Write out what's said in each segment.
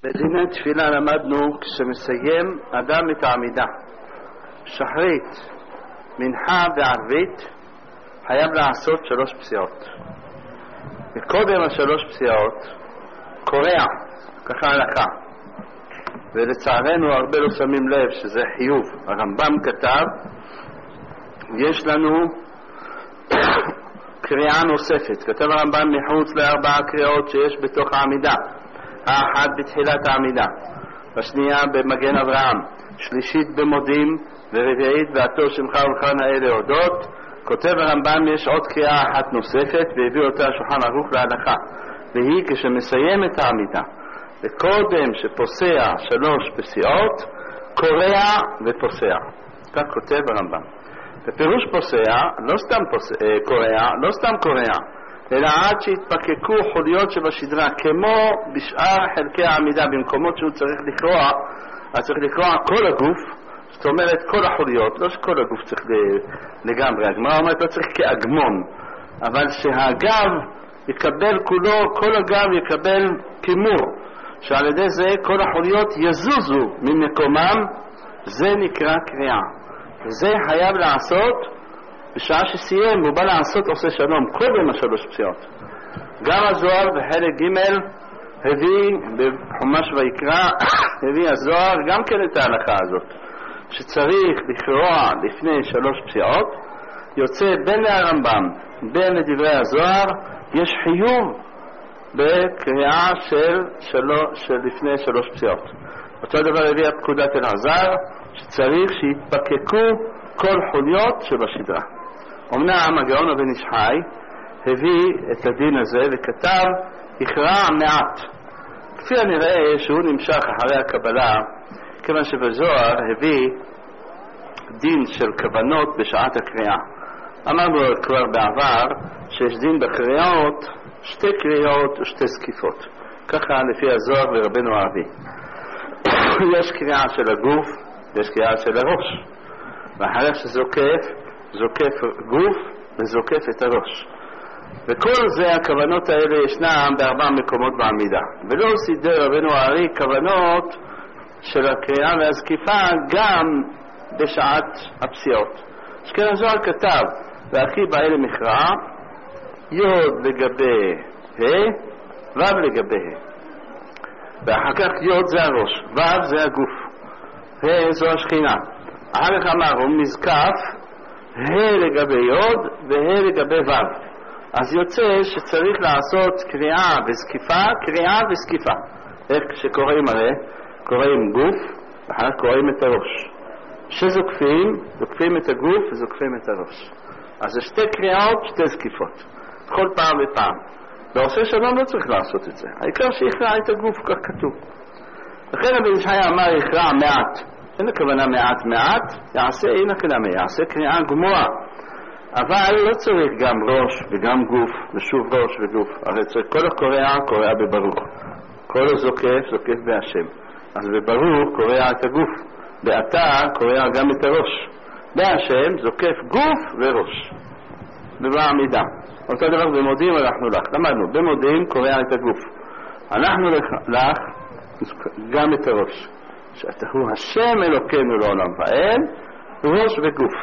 בדיני תפילה למדנו כשמסיים אדם את העמידה שחרית, מנחה וערבית חייב לעשות 3 פסיעות. וקודם ה3 פסיעות קורע, ככה הלכה, ולצערנו הרבה לא שמים לב שזה חיוב. הרמב"ם כתב יש לנו קריאה נוספת, כתב הרמב"ם מחוץ ל4 קריאות שיש בתוך העמידה, האחת בתחילת העמידה, השנייה במגן אברהם, שלישית במודים, ורביעית ועתו שמך ולך נאה להודות. כותב הרמב"ם יש עוד קריאה אחת נוספת והביא אותה שולחן ערוך להלכה, והיא כשמסיים את העמידה וקודם שפוסע 3 פסיעות קורע ופוסע. כך כותב הרמב"ם. בפירוש פוסע לא סתם קורע, לא סתם קורע, אלא עד שהתפקקו חוליות שבשדרה, כמו בשאר חלקי העמידה. במקומות שהוא צריך לקרוע, אז צריך לקרוע כל הגוף, זאת אומרת כל החוליות, לא שכל הגוף צריך לגמרי. הגמרא אומרת לא צריך כאגמון, אבל שהגב יקבל כולו, כל הגב יקבל כימור, שעל ידי זה כל החוליות יזוזו ממקומם, זה נקרא קריאה. וזה חייב לעשות בשעה שסיים, הוא בא לעשות עושה שלום קודם ה3 פסיעות. גם הזוהר בחלק ג' הביא בחומש ויקרא הביא הזוהר גם כן את ההלכה הזאת, שצריך לקרוע לפני 3 פסיעות. יוצא בין הרמב"ם בין לדברי הזוהר יש חיוב בקריאה של לפני 3 פסיעות. אותו דבר הביא פקודת אלעזר שצריך שיתפקקו כל חוליות שבשדרה. אמנם הגאון הבן איש חי הביא את הדין הזה וכתב יקרע מעט, כפי הנראה שהוא נמשך אחרי הקבלה, כיוון שבזוהר הביא דין של כוונות בשעת הקריאה. אמרנו כבר בעבר שיש דין בקריאות 2 קריאות ו2 זקיפות, ככה לפי הזוהר ורבנו האבי. יש קריאה של הגוף, יש קריאה של הראש, ואחרי שזוקף, זוקף גוף וזוקף את הראש. וכל זה הכוונות האלה ישנם ב4 מקומות בעמידה, ולא סידר רבנו הארי כוונות של הקריאה והזקיפה גם בשעת הפסיעות. שכן הזוהר כתב והכי באלה מכרעה יוד לגבי ה' ו' לגבי ה', ואחר כך יוד זה הראש, ו' זה הגוף, ה' זו השכינה. אחר כך אמר מזקף ה' לגבי יוד וה' לגבי ו'. אז יוצא שצריך לעשות קריאה וזקיפה, קריאה וזקיפה. איך שקוראים הרי? קוראים גוף ואחר כך קוראים את הראש. שזוקפים, זוקפים את הגוף וזוקפים את הראש. אז זה 2 קריאות 2 זקיפות, כל פעם ופעם. ועושה שלום לא צריך לעשות את זה, העיקר שיכרע את הגוף, כך כתוב. לכן הבן איש חי אמר יכרע מעט, אין הכוונה מעט, יעשה אין הכוונה, יעשה קריאה גמורה. אבל לא צריך גם ראש וגם גוף ושוב ראש וגוף, הרי צריך כל הקורע קורע בברוך, כל הזוקף זוקף בהשם. אז בברוך קורע את הגוף, באתה קורע גם את הראש, בהשם זוקף גוף וראש ובעמידה. אותו דבר במודים הלכנו לך, למדנו במודים קורע את הגוף, אנחנו לך גם את הראש, שאתה הוא השם אלוקינו לעולם ועד, ראש וגוף.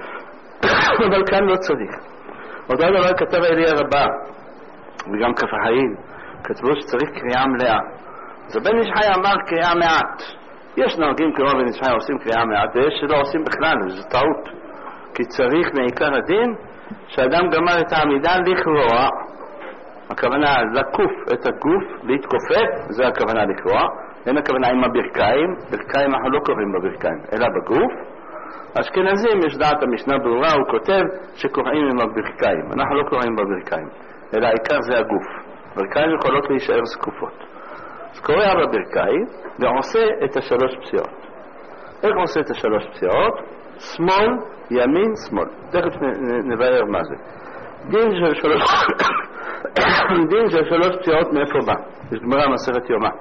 אבל כאן לא צריך. אותו דבר כתב אליה רבה וגם כף החיים, כתבו שצריך קריאה מלאה. אז הבן איש חי אמר קריאה מעט. יש נוהגים כמו בן איש חי עושים קריאה מעט, ויש שלא עושים בכלל, וזו טעות, כי צריך מעיקר הדין שאדם גמר את העמידה לקרוע, הכוונה לקוף את הגוף, להתכופף, זה הכוונה לקרוע. אין הכוונה עם הברכיים, ברכיים אנחנו לא קוראים בברכיים אלא בגוף. אשכנזים יש דעת המשנה ברורה, הוא כותב שקוראים עם הברכיים, אנחנו לא קוראים בברכיים אלא העיקר זה הגוף, ברכיים יכולות להישאר זקופות. אז קורא בברכיים ועושה את 3 פסיעות. איך עושה את 3 פסיעות? שמאל, ימין, שמאל. תכף נבהר מה זה. דין של 3 פסיעות מאיפה בא? יש גמרא מסכת יומא.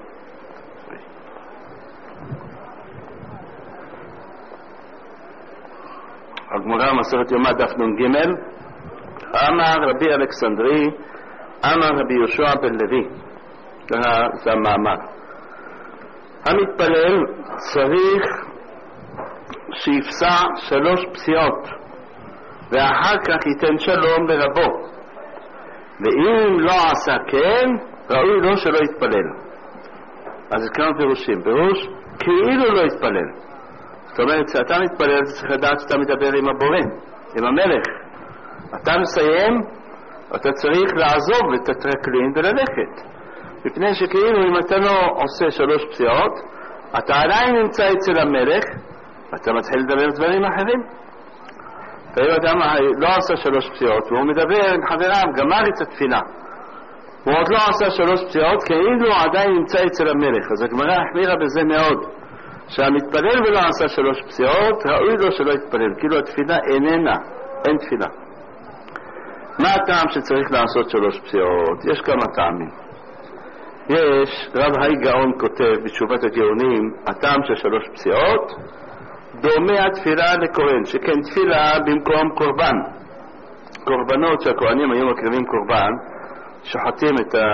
הגמרא מסכת יומא דף נ"ג, אמר רבי אלכסנדרי, אמר רבי יהושע בן לוי, זה המאמר. המתפלל צריך שיפסע 3 פסיעות ואחר כך ייתן שלום לרבו, ואם לא עשה כן ראוי לו שלא יתפלל. אז זה כמה פירושים. פירוש כאילו לא יתפלל, זאת אומרת שאתה מתפלל אתה צריך לדעת שאתה מדבר עם הבורא, עם המלך. אתה מסיים, אתה צריך לעזוב את הטרקלין וללכת, מפני שכאילו אם אתה לא עושה 3 פסיעות אתה עדיין נמצא אצל המלך ואתה מתחיל לדבר דברים אחרים. ואם אדם לא עושה 3 פסיעות והוא מדבר עם חבריו, גמר את התפילה, הוא עוד לא עושה 3 פסיעות, כאילו עדיין נמצא אצל המלך. אז הגמרא החמירה בזה מאוד, שהמתפלל ולא עשה 3 פסיעות ראוי לו שלא יתפלל, כאילו התפילה אין תפילה. מה הטעם שצריך לעשות 3 פסיעות? יש כמה טעמים. יש, רב האי גאון כותב בתשובת הגאונים, הטעם של 3 פסיעות דומה התפילה לכהן, שכן תפילה במקום קורבן. קורבנות שהכהנים היו מקריבים קורבן, שוחטים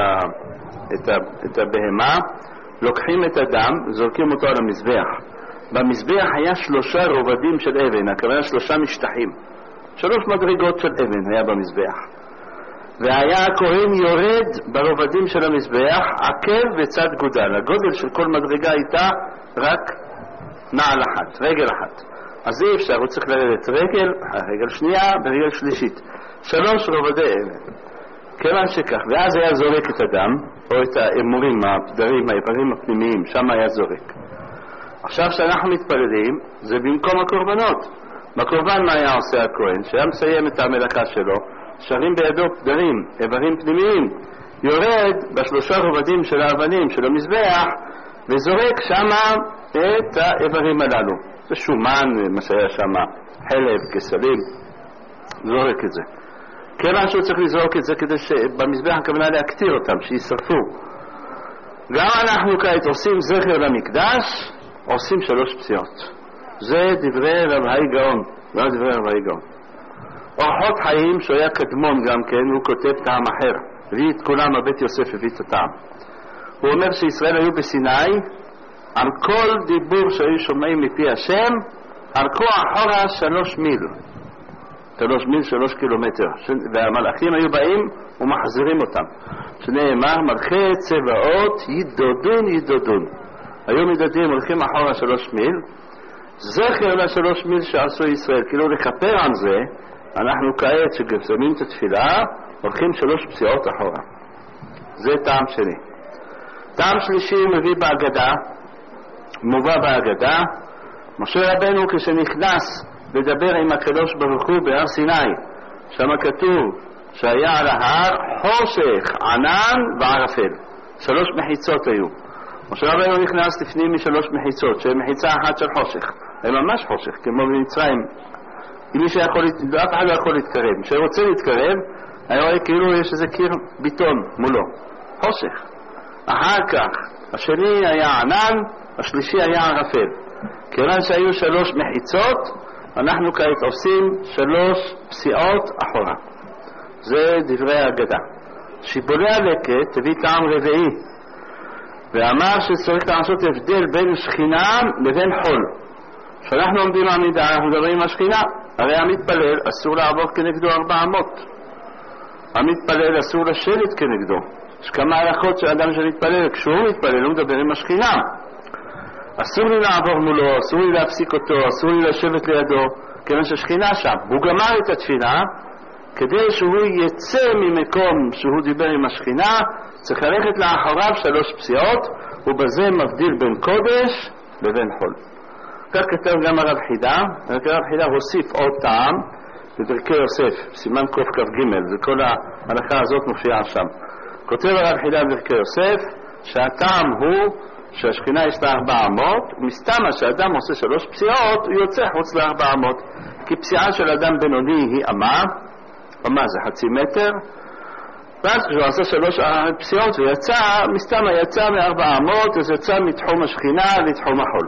את הבהמה, לוקחים את הדם, זורקים אותו על המזבח. במזבח היה 3 רובדים של אבן, הכוונה 3 משטחים, 3 מדרגות של אבן היה במזבח, והיה הכהן יורד ברובדים של המזבח עקב וצד גודל. הגודל של כל מדרגה הייתה רק נעל אחת, רגל אחת. אז אי אפשר, הוא צריך לרדת רגל שנייה ורגל שלישית, 3 רובדי אבן. כיוון שכך, ואז היה זורק את הדם או את האמורים, הפדרים, האיברים הפנימיים, שם היה זורק. עכשיו שאנחנו מתפללים זה במקום הקורבנות. בקורבן מה היה עושה הכהן? שהיה מסיים את המלאכה שלו, שרים בידו פדרים, איברים פנימיים, יורד ב3 רובדים של האבנים של המזבח וזורק שם את האיברים הללו. זה שומן, מה שהיה שם, חלב, כסלים, זורק את זה. כיוון שהוא צריך לזרוק את זה כדי שבמזבח הכוונה להקטיר אותם, שישרפו. גם אנחנו כעת עושים זכר למקדש, עושים 3 פסיעות. זה דברי רב האי גאון, לא דברי רב האי גאון. אורחות חיים שהוא היה קדמון גם כן, הוא כותב טעם אחר, הביא את כולם, הבית יוסף הביא את הטעם. הוא אומר שישראל היו בסיני, על כל דיבור שהיו שומעים מפי השם הלכו אחורה 3 מיל, 3 קילומטר, והמלאכים היו באים ומחזירים אותם, שנאמר מלכי צבאות ידודון, היו מדדים, הולכים אחורה 3 מיל, זכר ל3 מיל שעשו ישראל, כאילו לכפר על זה. אנחנו כעת שגרסמים את התפילה הולכים 3 פסיעות אחורה. זה טעם שני. טעם שלישי מביא בהגדה, מובא בהגדה, משה רבנו כשנכנס לדבר עם הקדוש ברוך הוא בהר סיני, שם כתוב שהיה על ההר חושך, ענן וערפל, 3 מחיצות היו. משה רבנו נכנס לפנים מ3 מחיצות, שהן מחיצה אחת של חושך, הן ממש חושך, כמו במצרים. אף אחד לא יכול להתקרב, כשרוצה להתקרב היה רואה כאילו יש איזה קיר ביטון מולו, חושך. אחר כך השני היה ענן, השלישי היה ערפל. כיוון שהיו 3 מחיצות, אנחנו כעת עושים 3 פסיעות אחורה. זה דברי ההגדה. שיבולי הלקט הביא טעם רביעי ואמר שצריך לעשות הבדל בין שכינה לבין חול. כשאנחנו עומדים עמידה אנחנו מדברים על שכינה, הרי המתפלל אסור לעבור כנגדו 400, המתפלל אסור לשבת כנגדו. יש כמה הלכות של אדם שמתפלל, כשהוא מתפלל הוא מדבר עם השכינה, אסור לי לעבור מולו, אסור לי להפסיק אותו, אסור לי לשבת לידו, כיוון שהשכינה שם. הוא גמר את התפילה, כדי שהוא יצא ממקום שהוא דיבר עם השכינה צריך ללכת לאחריו 3 פסיעות, ובזה מבדיל בין קודש לבין חול. כך כתב גם הרב חידה. הרב חידה הוסיף עוד טעם בדרכי יוסף, סימן קכ"ג, וכל ההלכה הזאת מופיעה שם. כותב הרב חידה בדרכי יוסף שהטעם הוא שהשכינה יש לה 400, ומסתמה שאדם עושה 3 פסיעות הוא יוצא חוץ ל400, כי פסיעה של אדם בינוני היא אמה זה 0.5 מטר, ואז כשהוא עשה 3 פסיעות ויצא, מסתמה יצא מ400, אז יצא מתחום השכינה לתחום החול.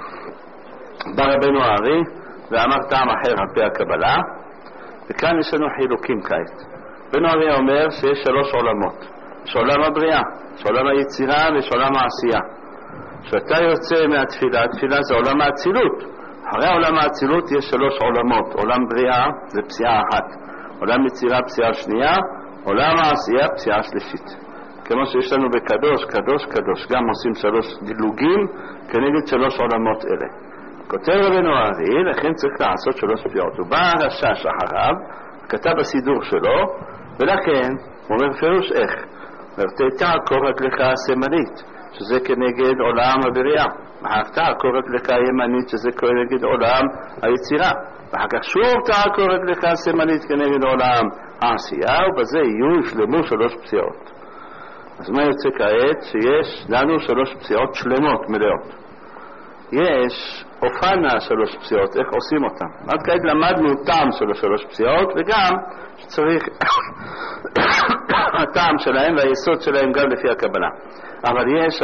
בא רבנו הארי ואמר טעם אחר על פי הקבלה, וכאן יש לנו חילוקים כעת. רבנו הארי אומר שיש 3 עולמות, יש עולם הבריאה, יש עולם היצירה ויש עולם העשייה. כשאתה יוצא מהתפילה, תפילה זה עולם האצילות. אחרי עולם האצילות יש 3 עולמות. עולם בריאה זה פסיעה אחת, עולם יצירה פסיעה שנייה, עולם העשייה פסיעה שלישית. כמו שיש לנו בקדוש, קדוש קדוש, גם עושים 3 דילוגים כנגד 3 עולמות אלה. כותב רבנו הארי, לכן צריך לעשות 3 פסיעות. הוא בא הרש"ש אחריו, כתב בסידור שלו, ולכן הוא אומר פירוש איך. תעקור רגלך השמאלית, שזה כנגד עולם הבריאה, ואחר כך תעקור רגלך הימנית, שזה כנגד עולם היצירה, ואחר כך שוב תעקור רגלך השמאלית כנגד עולם העשייה, ובזה יושלמו 3 פסיעות. אז מה יוצא כעת? שיש לנו 3 פסיעות שלמות מלאות. יש אופן 3 פסיעות, איך עושים אותם. עד כעת למדנו טעם של 3 פסיעות, וגם שצריך הטעם שלהם והיסוד שלהם גם לפי הקבלה. אבל יש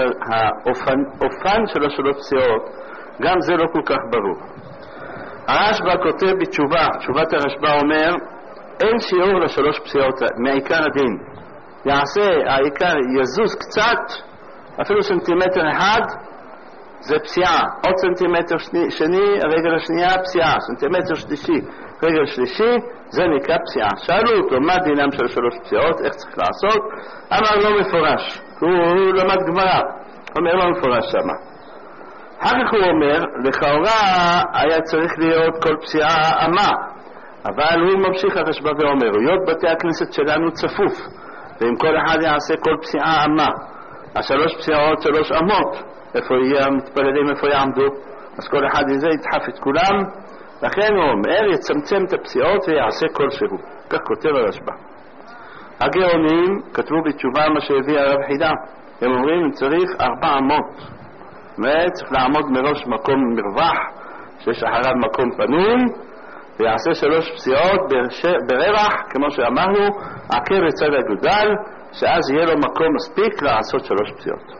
האופן של 3 פסיעות, גם זה לא כל כך ברור. הרשב"א כותב בתשובה, תשובת הרשב"א אומר, אין שיעור ל3 פסיעות מעיקר הדין. יעשה, העיקר יזוז קצת, אפילו סנטימטר אחד, זה פסיעה. עוד סנטימטר שני, הרגל השנייה פסיעה. סנטימטר שלישי, רגל שלישי, זה נקרא פסיעה. שאלו אותו מה דינם של 3 פסיעות, איך צריך לעשות? אמר לא מפורש. הוא למד גמרא, אומר לא מפורש שמה. אחר כך הוא אומר, לכאורה היה צריך להיות כל פסיעה אמה, אבל הוא ממשיך הרשב"א ואומר, היות בתי הכנסת שלנו צפוף, ואם כל אחד יעשה כל פסיעה אמה, 3 פסיעות 3 אמות, איפה יהיה המתפללים, איפה יעמדו? אז כל אחד הזה ידחף את כולם, לכן הוא אומר, יצמצם את הפסיעות ויעשה כל שהוא. כך כותב הרשב"א. הגאונים כתבו בתשובה מה שהביא הרב חידה. הם אומרים, צריך 400. צריך לעמוד מראש מקום מרווח, שיש אחריו מקום פנוי, ויעשה 3 פסיעות ברווח, כמו שאמרנו, עקב בצד הגודל, שאז יהיה לו מקום מספיק לעשות 3 פסיעות.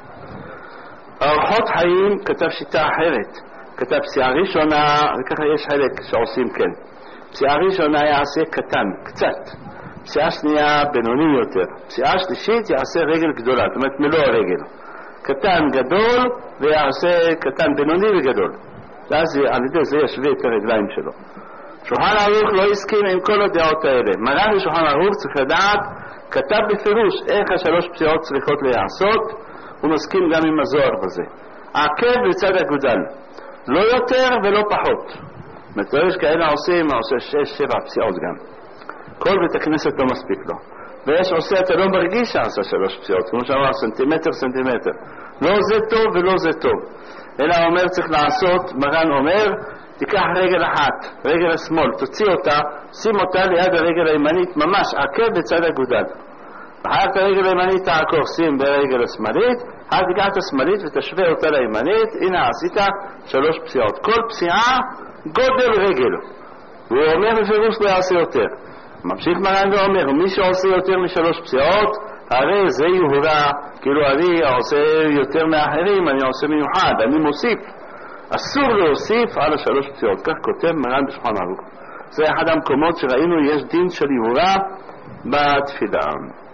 אורחות חיים כתב שיטה אחרת. כתב פסיעה ראשונה, וככה יש חלק שעושים כן. פסיעה ראשונה יעשה קטן, קצת. פסיעה שנייה בינוני יותר. פסיעה שלישית יעשה רגל גדולה, זאת אומרת מלוא הרגל. קטן גדול ויעשה קטן בינוני וגדול. ואז על ידי זה ישווה את הרגליים שלו. שולחן ערוך לא הסכים עם כל הדעות האלה. מרן לשולחן ערוך צריך לדעת, כתב בפירוש איך 3 פסיעות צריכות להיעשות, הוא מסכים גם עם הזוהר בזה. עקב בצד הגודל, לא יותר ולא פחות. יש כאלה עושים 6-7 פסיעות גם. כל בית הכנסת לא מספיק לו. ויש עושה, אתה לא מרגיש שעשה 3 פסיעות, כמו שאמר סנטימטר. לא זה טוב ולא זה טוב. אלא אומר צריך לעשות, מרן אומר, תיקח רגל אחת, רגל השמאל, תוציא אותה, שים אותה ליד הרגל הימנית, ממש עקב בצד הגודל. אחר את הרגל הימנית תעקור, שים ברגל השמאלית, אז תיקח את השמאלית ותשווה אותה לימנית, הנה עשית 3 פסיעות. כל פסיעה גודל רגל. הוא אומר בפירוש לא יעשה יותר. ממשיך מרן ואומר, מי שעושה יותר מ3 פסיעות, הרי זה יהורה, כאילו אני עושה יותר מאחרים, אני עושה מיוחד, אני מוסיף. אסור להוסיף על 3 פסיעות. כך כותב מרן בשולחן ערוך. זה אחד המקומות שראינו יש דין של יהורה בתפילה.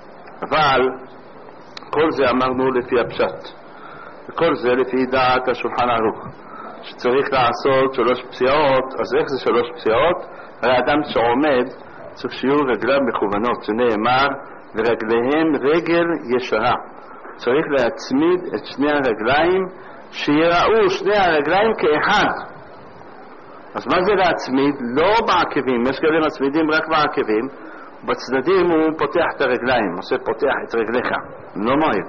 אבל כל זה אמרנו לפי הפשט, וכל זה לפי דעת השולחן ערוך, שצריך לעשות 3 פסיעות. אז איך זה 3 פסיעות? הרי אדם שעומד צריך שיהיו רגליו מכוונות, שנאמר ורגליהם רגל ישרה. צריך להצמיד את שני הרגליים, שיראו שני הרגליים כאחד. אז מה זה להצמיד? לא בעקבים, יש כאלה מצמידים רק בעקבים, בצדדים הוא פותח את הרגליים, פותח את רגליך, לא מהיר.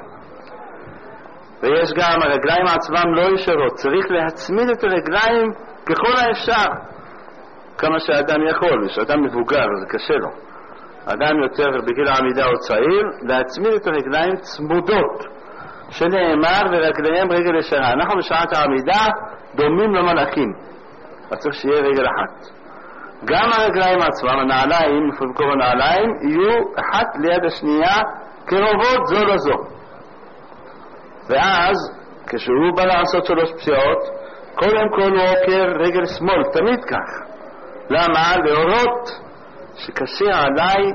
ויש גם הרגליים עצמם לא ישרות, צריך להצמיד את הרגליים ככל האפשר, כמה שאדם יכול. כשאדם מבוגר זה קשה לו, אדם יותר בגיל העמידה או צעיר, להצמיד את הרגליים צמודות, שנאמר ורגליהם רגל ישרה. אנחנו בשעת העמידה דומים למלאכים, אז צריך שיהיה רגל אחת. גם הרגליים עצמם, הנעליים, במקום הנעליים, יהיו אחת ליד השנייה קרובות זו לזו. ואז כשהוא בא לעשות 3 פסיעות, קודם כל הוא עוקר רגל שמאל, תמיד כך. למה? להורות שקשה עליי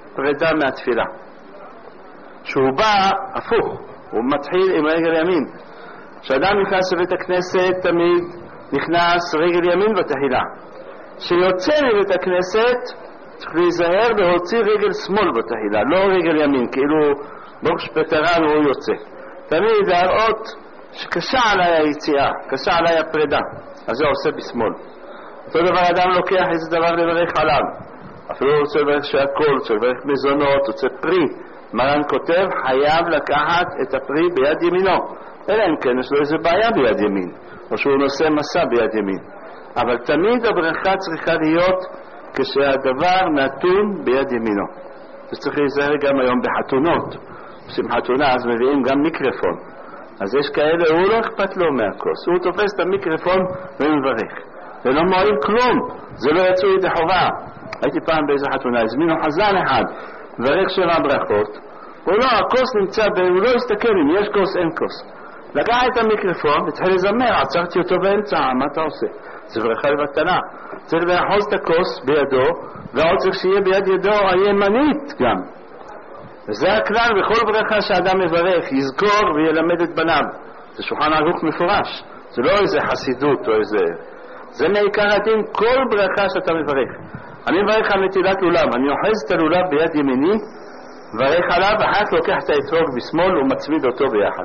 הפרידה מהתפילה. שהוא בא הפוך, הוא מתחיל עם רגל ימין, כשאדם נכנס לבית הכנסת תמיד נכנס רגל ימין בתחילה. כשיוצא לבית הכנסת צריך להיזהר להוציא רגל שמאל בתחילה, לא רגל ימין, כאילו בורש פטרן הוא יוצא. תמיד להראות שקשה עליי היציאה, קשה עליי הפרידה, אז זה עושה בשמאל. אותו דבר אדם לוקח איזה דבר לברך עליו, אפילו הוא רוצה לברך שהכל, רוצה לברך מזונות, רוצה פרי. מרן כותב חייב לקחת את הפרי ביד ימינו, אלא אם כן יש לו איזה בעיה ביד ימין, או שהוא נושא מסע ביד ימין. אבל תמיד הברכה צריכה להיות כשהדבר נתון ביד ימינו. זה צריך להיזהר גם היום בחתונות. עושים חתונה אז מביאים גם מיקרופון, אז יש כאלה, הוא לא אכפת לו מהכוס, הוא תופס את המיקרופון ומברך, ולא מועיל כלום, זה לא יצאו ידי חובה. הייתי פעם באיזה חתונה, הזמינו חזן אחד וברך 7 ברכות, הוא לא, הכוס נמצא, הוא לא הסתכל אם יש כוס אין כוס. לקח את המיקרופון והתחיל לזמר, עצרתי אותו באמצע, מה אתה עושה? זה ברכה לבטלה. צריך לאחוז את הכוס בידו, ועוד צריך שיהיה ביד ידו הימנית גם. וזה הכלל בכל ברכה שאדם מברך, יזכור וילמד את בניו. זה שולחן ערוך מפורש, זה לא איזה חסידות או איזה... זה מעיקר הדין, כל ברכה שאתה מברך. אני מברך על נטילת לולב, אני אוחז את הלולב ביד ימיני, מברך עליו, ואחר לוקח את האתרוג בשמאל ומצמיד אותו ביחד.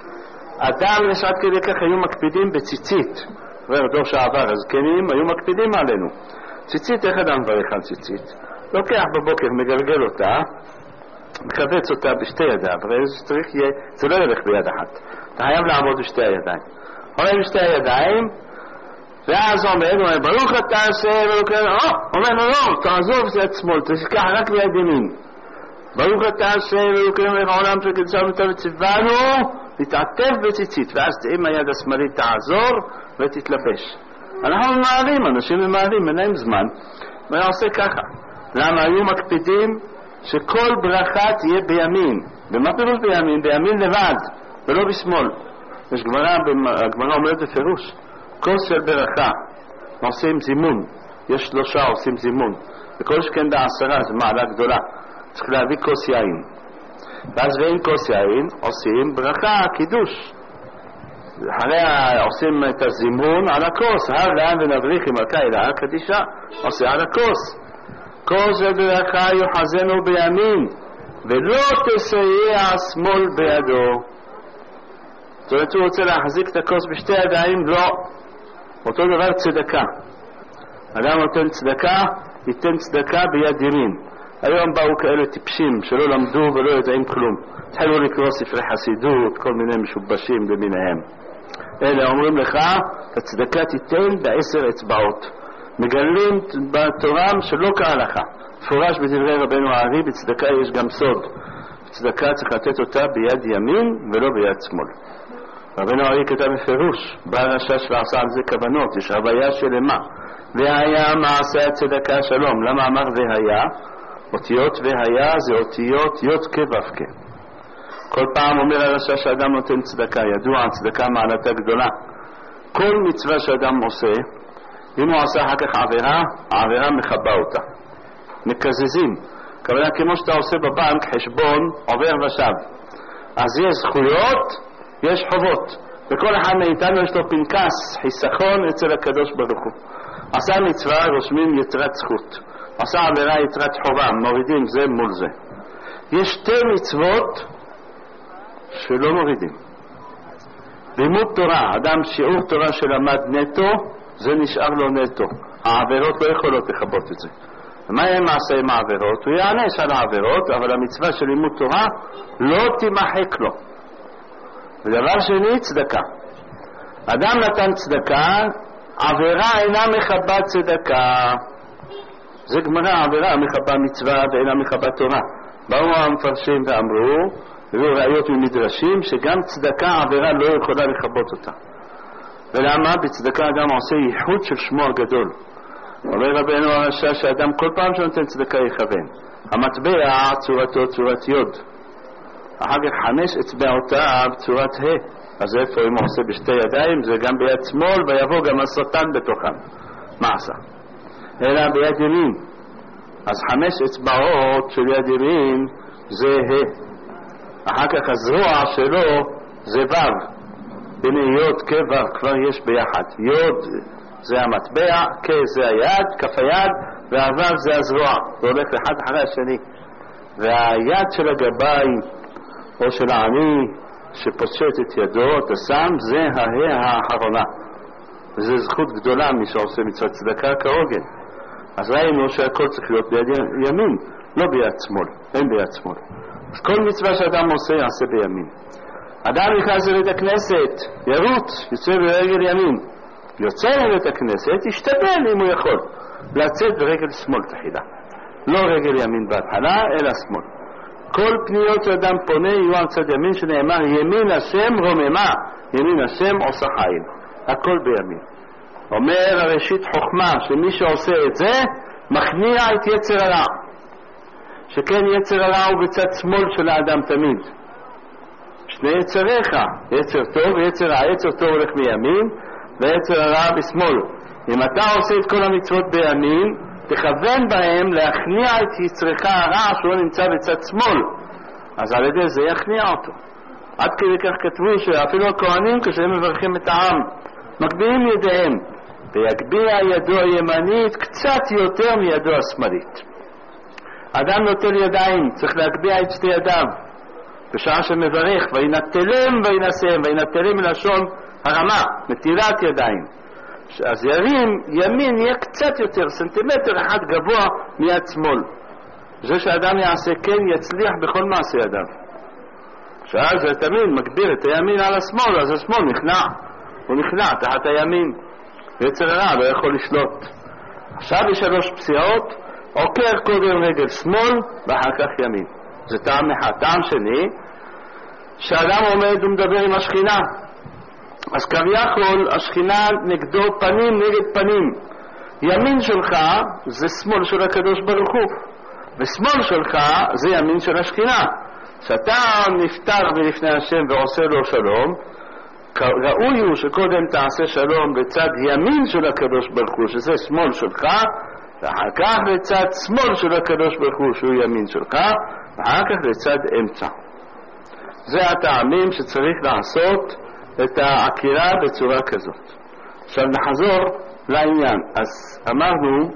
אדם יש עד כדי כך היו מקפידים בציצית, דור שעבר הזקנים היו מקפידים עלינו. ציצית, איך אדם מברך על ציצית? לוקח בבוקר, מגלגל אותה, מקבץ אותה בשתי ידיו, זה לא ילך ביד אחת, אתה חייב לעמוד בשתי הידיים. עומד בשתי הידיים, ואז אומר, ברוך אתה השם, אומר לו, לא, תעזוב את שמאל, תשכח רק ביד ימין. ברוך אתה השם, אלוקינו מלך העולם שקדשנו אותה וציוונו, תתעטף בציצית, ואז עם היד השמאלית תעזור ותתלבש. אנחנו ממהרים, אנשים ממהרים, אין להם זמן, ואני עושה ככה. למה היו מקפידים שכל ברכה תהיה בימין? במה פירוש בימין? בימין לבד, ולא בשמאל. יש הגמרא אומרת בפירוש, כוס של ברכה, עושים זימון, יש 3 עושים זימון, וכל שכן ב10 זה מעלה גדולה, צריך להביא כוס יין. ואז ואין כוס יין עושים ברכה, קידוש. אחרי עושים את הזימון על הכוס, הר לאן ונבריך עם הקהילה קדישה, עושה על הכוס. כוס של ברכה יוחזנו בימין, ולא תסייע שמאל בידו. זאת אומרת הוא רוצה להחזיק את הכוס בשתי ידיים, לא. אותו דבר צדקה. אדם נותן צדקה, ייתן צדקה ביד ימין. היום באו כאלה טיפשים שלא למדו ולא יודעים כלום. התחילו לקרוא ספרי חסידות, כל מיני משובשים במיניהם. אלה אומרים לך, הצדקה תיתן ב10 אצבעות. מגלים בתורה שלא כהלכה. פורש בדברי רבנו הארי, בצדקה יש גם סוד. צדקה צריך לתת אותה ביד ימין ולא ביד שמאל. רבנו הארי כתב בפירוש, בעל השש ועשה על זה כוונות, יש הוויה שלמה. והיה מעשה הצדקה שלום. למה אמר והיה? אותיות והיה זה אותיות יוד כו' כ'. כל פעם אומר הרשע שאדם נותן צדקה, ידוע צדקה מעלתה גדולה. כל מצווה שאדם עושה, אם הוא עשה אחר כך עבירה, העבירה מחבה אותה. מקזזים. כוונה כמו שאתה עושה בבנק חשבון עובר ושב. אז יש זכויות, יש חובות. וכל אחד מאיתנו יש לו פנקס חיסכון אצל הקדוש ברוך הוא. עשה מצווה, רושמים יתרת זכות. עשה עבירה יתרת חובה, מורידים זה מול זה. יש 2 מצוות שלא מורידים. לימוד תורה, אדם שיעור תורה שלמד נטו, זה נשאר לו נטו. העבירות לא יכולות לכבות את זה. ומה יהיה מעשה עם העבירות? הוא יענש על העבירות, אבל המצווה של לימוד תורה לא תימחק לו. ודבר שני, צדקה. אדם נתן צדקה, עבירה אינה מחבה צדקה. זה גמרא, עבירה מחבה מצווה ואינה מחבה תורה. באו המפרשים ואמרו, והיו ראיות ממדרשים, שגם צדקה עבירה לא יכולה לכבות אותה. ולמה? בצדקה אדם עושה ייחוד של שמו הגדול. אומר רבנו הרשע שאדם כל פעם שנותן צדקה יכוון. המטבע צורתו צורת יוד. אחר כך 5 אצבעותיו צורת ה'. אז איפה אם הוא עושה בשתי ידיים? זה גם ביד שמאל ויבוא גם השטן בתוכם. מה עשה? אלא ביד ימין. אז 5 אצבעות של יד ימין זה ה'. אחר כך הזרוע שלו זה ו'. בני יוד כו' כבר יש ביחד. יוד זה המטבע, כ' זה היד, כף היד, והו' זה הזרוע. זה הולך אחד אחרי השני. והיד של הגבאי או של העני שפושט את ידו, אתה שם, זה האחרונה. וזו זכות גדולה מי שעושה מצוות צדקה כהוגן. אז ראינו שהכל צריך להיות ביד ימין, לא ביד שמאל, אין ביד שמאל. אז כל מצווה שאדם עושה, יעשה בימין. אדם נכנס לבית הכנסת, ירוץ, יוצא ברגל ימין. יוצא לבית הכנסת, ישתדל אם הוא יכול, לצאת ברגל שמאל תחילה. לא רגל ימין בהתחלה, אלא שמאל. כל פניות שאדם פונה יהיו על צד ימין, שנאמר ימין השם רוממה, ימין השם עושה חיל. הכל בימין. אומר הראשית חוכמה שמי שעושה את זה מכניע את יצר הרע, שכן יצר הרע הוא בצד שמאל של האדם תמיד. שני יצריך, יצר טוב ויצר רע. יצר טוב הולך מימין ויצר הרע בשמאל. אם אתה עושה את כל המצוות בימין, תכוון בהם להכניע את יצרך הרע שהוא נמצא בצד שמאל, אז על ידי זה יכניע אותו. עד כדי כך כתבו שאפילו הכהנים כשהם מברכים את העם מגביהים ידיהם, ויגביע ידו הימנית קצת יותר מידו השמאלית. אדם נוטל ידיים, צריך להגביע את שתי ידיו בשעה שמברך, וינטלם וינשם. וינטלם מלשון הרמה, נטילת ידיים. אז ירים ימין יהיה קצת יותר, סנטימטר אחד גבוה מיד שמאל. זה שאדם יעשה כן יצליח בכל מעשה ידיו. שאז זה תמיד מגביר את הימין על השמאל, אז השמאל נכנע, הוא נכנע תחת הימין. יצר הרע לא יכול לשלוט. עכשיו יש 3 פסיעות, עוקר קודם רגל שמאל ואחר כך ימין. זה טעם אחד. טעם שני, שאדם עומד ומדבר עם השכינה, אז כביכול השכינה נגדו פנים נגד פנים. ימין שלך זה שמאל של הקדוש ברוך הוא, ושמאל שלך זה ימין של השכינה. שאתה נפטר ולפני השם ועושה לו שלום, ראוי הוא שקודם תעשה שלום בצד ימין של הקדוש ברוך הוא, שזה שמאל שלך, ואחר כך לצד שמאל של הקדוש ברוך הוא שהוא ימין שלך, ואחר כך לצד אמצע. זה הטעמים שצריך לעשות את העקירה בצורה כזאת. עכשיו נחזור לעניין. אז אמרנו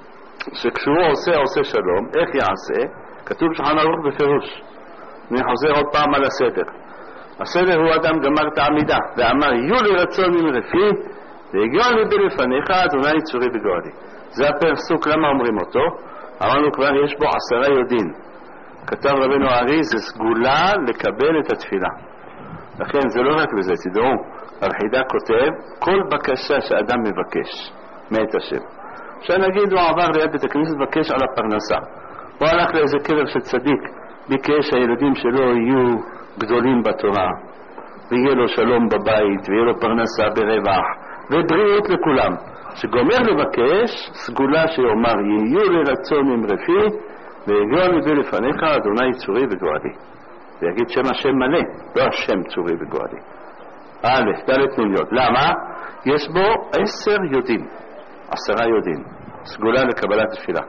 שכשהוא עושה שלום, איך יעשה? כתוב שולחן ערוך בפירוש. אני חוזר עוד פעם על הסדר. הסדר הוא אדם גמר את העמידה ואמר יהיו לי רצון ממרפי והגיע לי בלפניך אדוני צורי בגואלי. זה הפסוק. למה אומרים אותו? אמרנו כבר יש בו 10 יודין. כתב רבנו הארי זה סגולה לקבל את התפילה. לכן זה לא רק בזה, תדעו, הרחידה כותב כל בקשה שאדם מבקש מאת השם. שנגיד הוא עבר ליד בית הכנסת מבקש על הפרנסה, הוא הלך לאיזה קבר של צדיק, ביקש שהילדים שלו יהיו גדולים בתורה ויהיה לו שלום בבית ויהיה לו פרנסה ברווח ובריאות לכולם. שגומר לבקש סגולה שיאמר יהיו לרצון ממרפי והגיע לי בלפניך אדוני צורי וגואלי. ויגיד שם השם מלא, לא השם צורי וגואלי. א', ד' מיליון. למה? יש בו 10 יודים, 10 יודים. סגולה לקבלת תפילה.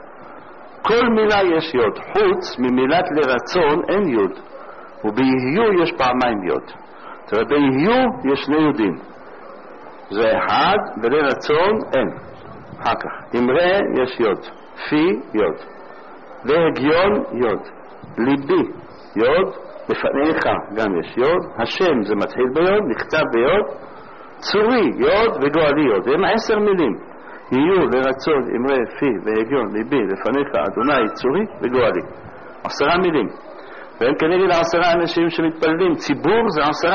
כל מילה יש יוד, חוץ ממילת לרצון אין יוד. וביהיו יש פעמיים יוד. תראה, ביהיו יש 2 יודים. זה 1 ולרצון אין. אחר כך, אמרה יש יוד, פי יוד. והגיון יוד. ליבי יוד. לפניך גם יש יוד, השם זה מתחיל ביוד, נכתב ביוד, צורי יוד וגואלי יוד. הם 10 מילים. יהיו לרצון אמרה פי והגיון ליבי לפניך אדוני צורי וגואלי. 10 מילים. והם כנגד 10 אנשים שמתפללים. ציבור זה 10.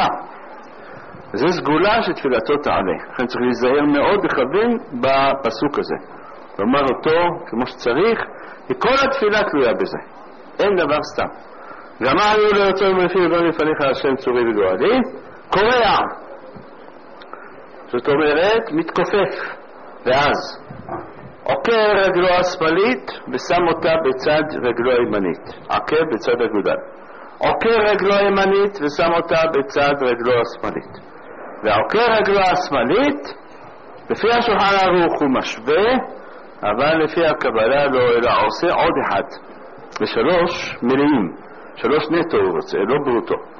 זה סגולה שתפילתו תעלה. לכן צריך להיזהר מאוד לכוון בפסוק הזה. לומר אותו כמו שצריך, כי כל התפילה תלויה בזה. אין דבר סתם. ואמר יהיו לרצון מרפי ובא לפניך השם צורי וגואלי, קורע. זאת אומרת, מתכופף. ואז עוקר רגלו השמאלית ושם אותה בצד רגלו הימנית. עקב בצד אגודל. עוקר רגלו הימנית ושם אותה בצד רגלו השמאלית. ועוקר רגלו השמאלית, לפי השולחן ערוך הוא משווה, אבל לפי הקבלה לא, אלא עושה עוד אחד. ב3 מילים. 3 נטו הוא רוצה, לא ברוטו.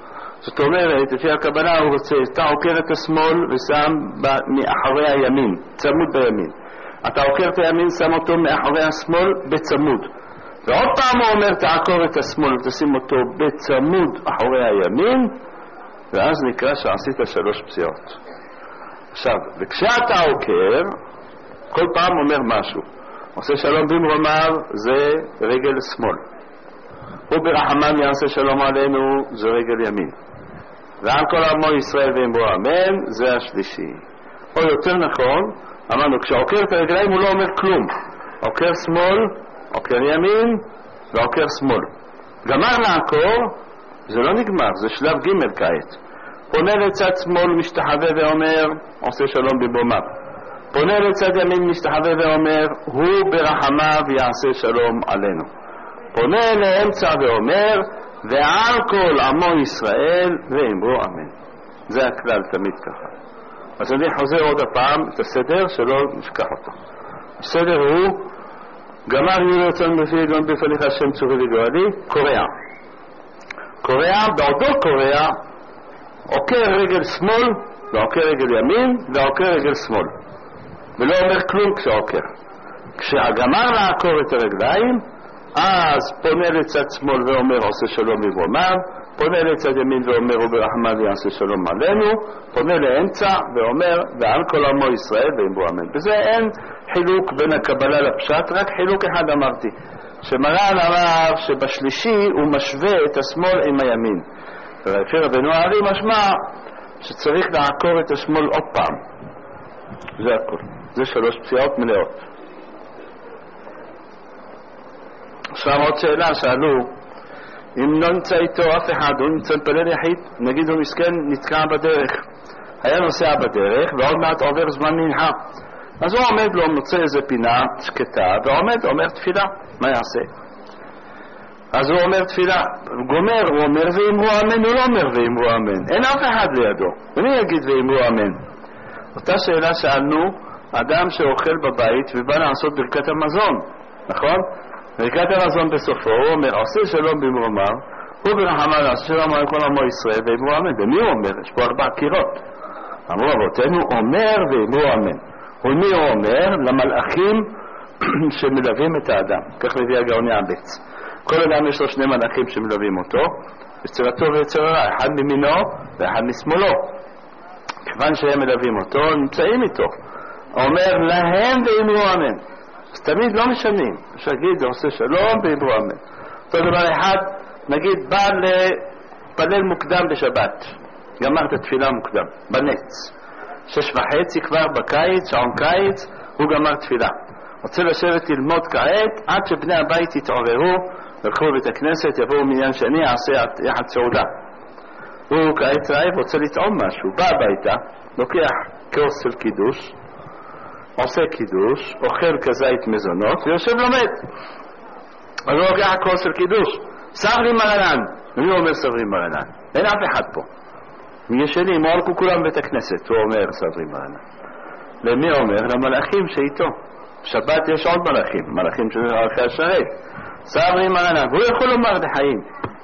זאת אומרת, לפי הקבלה הוא רוצה, אתה עוקר את השמאל ושם מאחורי הימין, צמוד בימין. אתה עוקר את הימין, שם אותו מאחורי השמאל בצמוד. ועוד פעם הוא אומר, תעקור את השמאל ותשים אותו בצמוד אחורי הימין, ואז נקרא שעשית 3 פסיעות. עכשיו, וכשאתה עוקר, כל פעם אומר משהו. עושה שלום במרומיו זה רגל שמאל. וברחמיו יעשה שלום עלינו זה רגל ימין. ועל כל עמו ישראל ואמרו אמן זה השלישי. או יותר נכון, אמרנו, כשעוקר את הרגליים הוא לא אומר כלום. עוקר שמאל, עוקר ימין ועוקר שמאל. גמר לעקור, זה לא נגמר, זה שלב ג' כעת. פונה לצד שמאל משתחווה ואומר, עושה שלום במרומיו. פונה לצד ימין משתחווה ואומר, הוא ברחמיו יעשה שלום עלינו. פונה לאמצע ואומר, ועל כל עמו ישראל ואמרו אמן. זה הכלל תמיד ככה. אז אני חוזר עוד הפעם את הסדר שלא נשכח אותו. הסדר הוא, גמר יהיו רצון בפי גאון בפניך השם צורי וגואלי, קורע. קורע, בעודו קורע, עוקר רגל שמאל, ועוקר רגל ימין, ועוקר רגל שמאל. ולא אומר כלום כשעוקר. כשהגמר לעקור את הרגליים, אז פונה לצד שמאל ואומר עושה שלום במרומיו, פונה לצד ימין ואומר וברחמיו יעשה שלום עלינו, פונה לאמצע ואומר ועל כל עמו ישראל ואמרו אמן. בזה אין חילוק בין הקבלה לפשט, רק חילוק אחד אמרתי, שמרן אמר שבשלישי הוא משווה את השמאל עם הימין, ולפי רבנו הארי משמע שצריך לעקור את השמאל עוד פעם. זה הכל, זה 3 פסיעות מלאות. עכשיו עוד שאלה שאלו, אם לא נמצא איתו אף אחד, הוא נמצא פלל יחיד, נגיד הוא מסכן נתקע בדרך, היה נוסע בדרך ועוד מעט עובר זמן מנחה, אז הוא עומד לו, מוצא איזה פינה שקטה ועומד, אומר תפילה, מה יעשה? אז הוא אומר תפילה, גומר, הוא אומר ואמרו אמן, הוא לא אומר ואמרו אמן, אין אף אחד לידו, ומי יגיד ואמרו אמן? אותה שאלה שאלנו, אדם שאוכל בבית ובא לעשות ברכת המזון, נכון? ברכת המזון בסופו, הוא אומר, עושה שלום במרומיו, הוא ברחמיו עושה שלום על כל עמו ישראל ואמרו אמן. ומי הוא אומר? יש פה 4 קירות. אמרו אבותינו, אומר ואמרו אמן. ומי הוא אומר? למלאכים שמלווים את האדם. כך מביא הגאון יעבץ. כל אדם יש לו 2 מלאכים שמלווים אותו, יצר הטוב ויצר הרע, אחד מימינו ואחד משמאלו. כיוון שהם מלווים אותו, נמצאים איתו. אומר להם ואמרו אמן. אז תמיד לא משנים, שגיד זה עושה שלום ואמרו אמן. אותו דבר אחד, נגיד בא לפלל מוקדם בשבת, גמר את התפילה מוקדם, בנץ 6:30 כבר בקיץ, שעון קיץ, הוא גמר תפילה, רוצה לשבת ללמוד כעת עד שבני הבית יתעוררו, ילכו לבית הכנסת, יבואו מניין שני, יעשה יחד סעודה. הוא כעת רעב, רוצה לטעום משהו, בא הביתה, לוקח כוס של קידוש, עושה קידוש, אוכל כזית מזונות ויושב לומד. אז הוא לוקח כוס של קידוש, סברי מרנן. ומי אומר סברי מרנן? אין אף אחד פה. מי שני, מועלקו כולם בית הכנסת, הוא אומר סברי מרנן. למי אומר? למלאכים שאיתו. בשבת יש עוד מלאכים, מלאכים של ערכי השרת. סברי מרנן, והוא יכול לומר לחיים.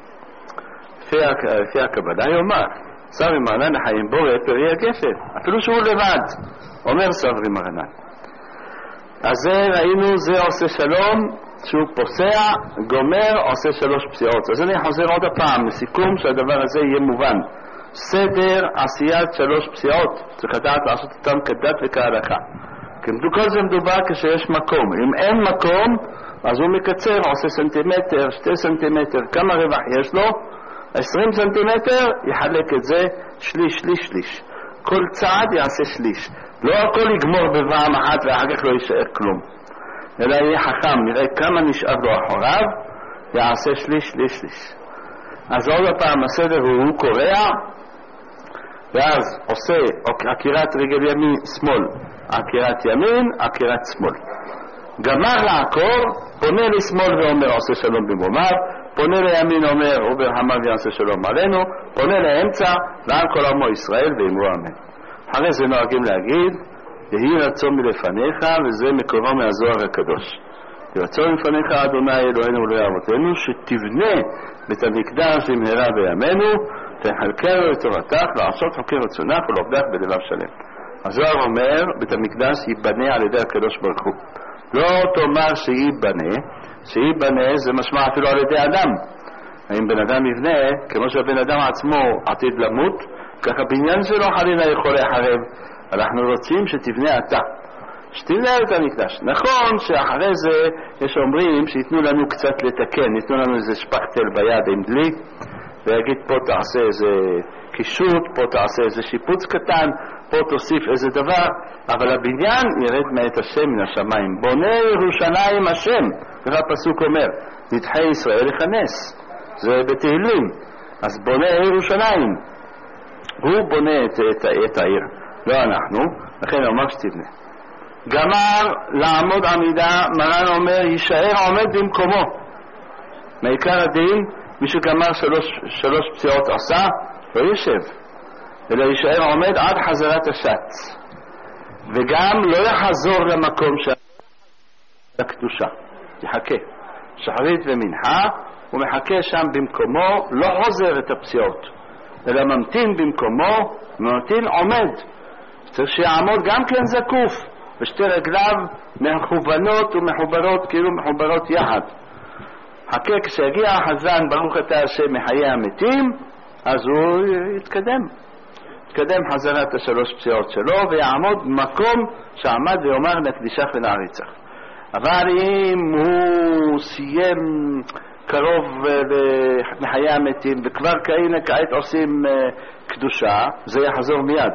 לפי הקבלה יאמר, סברי מרנן לחיים בורא פרי הגפן, אפילו שהוא לבד. אומר סברי מרנן. אז זה ראינו, זה עושה שלום, שהוא פוסע, גומר, עושה 3 פסיעות. אז אני חוזר עוד הפעם לסיכום שהדבר הזה יהיה מובן. סדר עשיית 3 פסיעות, צריך לדעת לעשות אותם כדת וכהלכה. כי כל זה מדובר כשיש מקום. אם אין מקום, אז הוא מקצר, עושה סנטימטר, 2 סנטימטר, כמה רווח יש לו? 20 סנטימטר, יחלק את זה שליש. כל צעד יעשה שליש. לא הכל יגמור בבעם אחת ואחר כך לא יישאר כלום. אלא יהיה חכם, נראה כמה נשאר לו אחוריו, יעשה שליש. אז עוד הפעם הסדר הוא קורע, ואז עושה עקירת רגל ימין שמאל, עקירת ימין, עקירת שמאל. גמר לעקור, פונה לשמאל ואומר עושה שלום במרומיו, פונה לימין אומר וברחמיו יעשה שלום עלינו, פונה לאמצע ועל כל עמו ישראל ואמרו אמן. אחרי זה נוהגים להגיד יהי רצון מלפניך, וזה מקורו מהזוהר הקדוש. יהי רצון מלפניך אדוני אלוהינו ואלוהי אבותינו, שתבנה בית המקדש במהרה בימינו, תחלקנו לטובתך, לעשות חוקי רצונך ולעובדך בלבב שלם. הזוהר אומר, בית המקדש ייבנה על ידי הקדוש ברוך הוא. לא תאמר שייבנה זה משמע אפילו על ידי אדם. אם בן אדם יבנה, כמו שהבן אדם עצמו עתיד למות, ככה בניין שלו חלילה יכול להיחרב. אנחנו רוצים שתבנה אתה, שתבנה את המקדש. נכון שאחרי זה יש אומרים שיתנו לנו קצת לתקן, יתנו לנו איזה שפכתל ביד עם דלי, ויגיד פה תעשה איזה קישוט, פה תעשה איזה שיפוץ קטן, פה תוסיף איזה דבר, אבל הבניין ירד מאת השם מן השמיים. בונה ירושלים השם, ככה הפסוק אומר, נדחי ישראל לכנס, זה בתהילים. אז בונה ירושלים, הוא בונה את העיר, לא אנחנו, לכן אמר שתבנה. גמר לעמוד עמידה, מרן אומר יישאר עומד במקומו. מעיקר הדין, מי שגמר שלוש פציעות עשה, לא יושב, אלא יישאר עומד עד חזרת השץ, וגם לא יחזור למקום הקדושה, יחכה שחרית ומנחה, הוא מחכה שם במקומו, לא חוזר את הפציעות, אלא ממתין במקומו, ממתין עומד. צריך שיעמוד גם כן זקוף, ושתי רגליו מכוונות ומחוברות, כאילו מחוברות יחד. חכה כשיגיע החזן ברוך אתה השם מחיי המתים, אז הוא יתקדם חזרת השלוש פציעות שלו, ויעמוד במקום שעמד ויאמר נקדישך ונעריצך. אבל אם הוא סיים קרוב מחיי המתים וכבר כעת עושים קדושה, זה יחזור מיד.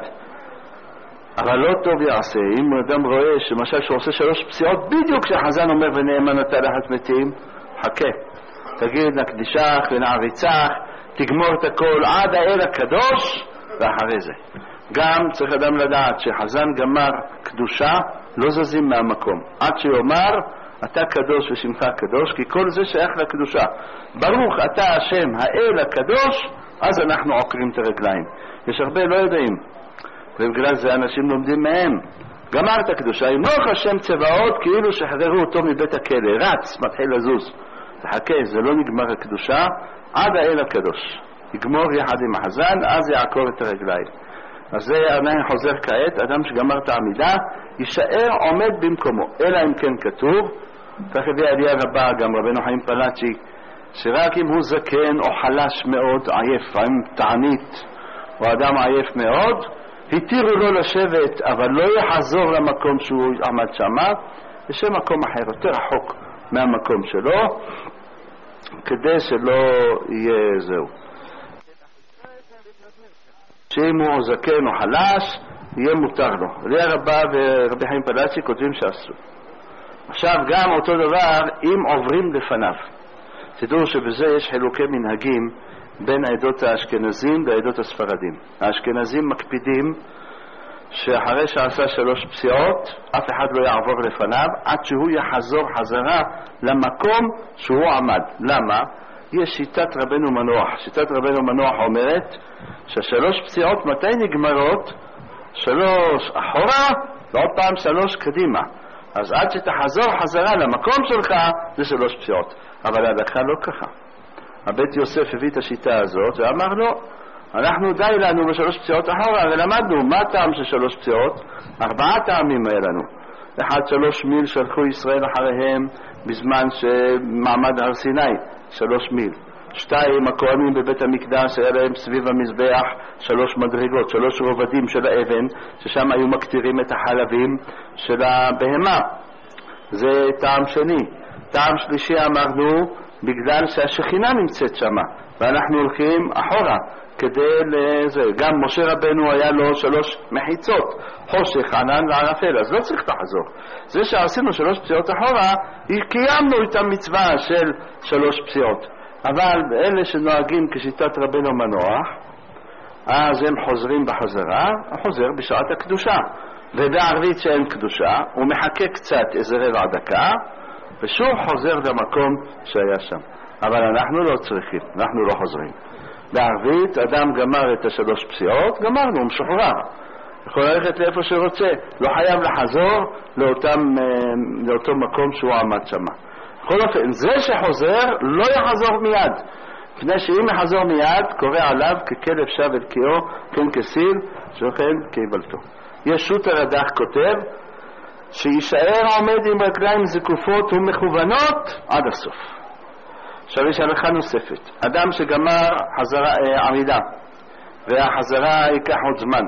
אבל לא טוב יעשה אם אדם רואה שמשל שהוא עושה שלוש פציעות בדיוק כשהחזן אומר ונאמן אתה לחת מתים, חכה, תגיד נקדישך ונעריצך, תגמור את הכל עד האל הקדוש, ואחרי זה גם צריך אדם לדעת שחזן גמר קדושה לא זזים מהמקום עד שיאמר אתה קדוש ושמך קדוש, כי כל זה שייך לקדושה. ברוך אתה השם האל הקדוש, אז אנחנו עוקרים את הרגליים. יש הרבה לא יודעים, ובגלל זה אנשים לומדים מהם. גמרת הקדושה, ימלוך השם צבאות, כאילו שחררו אותו מבית הכלא, רץ, מתחיל לזוז. תחכה, זה לא נגמר הקדושה עד האל הקדוש. יגמור יחד עם החזן, אז יעקור את הרגליים. אז זה עדיין חוזר כעת, אדם שגמר את העמידה יישאר עומד במקומו, אלא אם כן כתוב, כך הביא עלייה רבה גם רבנו חיים פלאצ'י, שרק אם הוא זקן או חלש מאוד, עייף, עם תענית, או אדם עייף מאוד, התירו לו לשבת, אבל לא יחזור למקום שהוא עמד שמה, יש מקום אחר, יותר רחוק מהמקום שלו, כדי שלא יהיה זהו. שאם הוא זקן או חלש, יהיה מותר לו. עלייה רבה ורבי חיים פלאצ'י כותבים שאסור. עכשיו גם אותו דבר אם עוברים לפניו. תדעו שבזה יש חילוקי מנהגים בין העדות האשכנזים והעדות הספרדים. האשכנזים מקפידים שאחרי שעשה שלוש פציעות אף אחד לא יעבור לפניו עד שהוא יחזור חזרה למקום שהוא עמד. למה? יש שיטת רבנו מנוח. שיטת רבנו מנוח אומרת שהשלוש פציעות מתי נגמרות? שלוש אחורה ועוד פעם שלוש קדימה. אז עד שתחזור חזרה למקום שלך זה שלוש פציעות. אבל ההלכה לא ככה. הבית יוסף הביא את השיטה הזאת ואמר לו, אנחנו די לנו בשלוש פציעות אחורה, ולמדנו מה טעם של שלוש פציעות? 4 טעמים היה לנו. 1, 3 מיל שלחו ישראל אחריהם בזמן שמעמד הר סיני, 3 מיל. 2, הכהנים בבית המקדש היה להם סביב המזבח 3 מדרגות, 3 רובדים של האבן, ששם היו מקטירים את החלבים של הבהמה. זה טעם שני. טעם שלישי אמרנו, בגלל שהשכינה נמצאת שמה, ואנחנו הולכים אחורה כדי לזה. גם משה רבנו היה לו 3 מחיצות, חושך, ענן וערפל, אז לא צריך לחזור. זה שעשינו 3 פציעות אחורה, קיימנו את המצווה של 3 פציעות. אבל אלה שנוהגים כשיטת רבנו מנוח, אז הם חוזרים בחזרה, חוזר בשעת הקדושה. ובערבית שאין קדושה, הוא מחכה קצת איזה רבע דקה, ושוב חוזר למקום שהיה שם. אבל אנחנו לא צריכים, אנחנו לא חוזרים. בערבית אדם גמר את 3 פציעות, גמרנו, הוא משוחרר. יכול ללכת לאיפה שרוצה, לא חייב לחזור לאותו מקום שהוא עמד שם. בכל אופן, זה שחוזר לא יחזור מיד. לפני שאם יחזור מיד, קורא עליו ככלב שב אל קיאו, כן כסיל, שוכן כיבלתו. יש שוטר הדח כותב, שישאר עומד עם רגליים זקופות ומכוונות עד הסוף. עכשיו יש הלכה נוספת. אדם שגמר עמידה, והחזרה ייקח עוד זמן.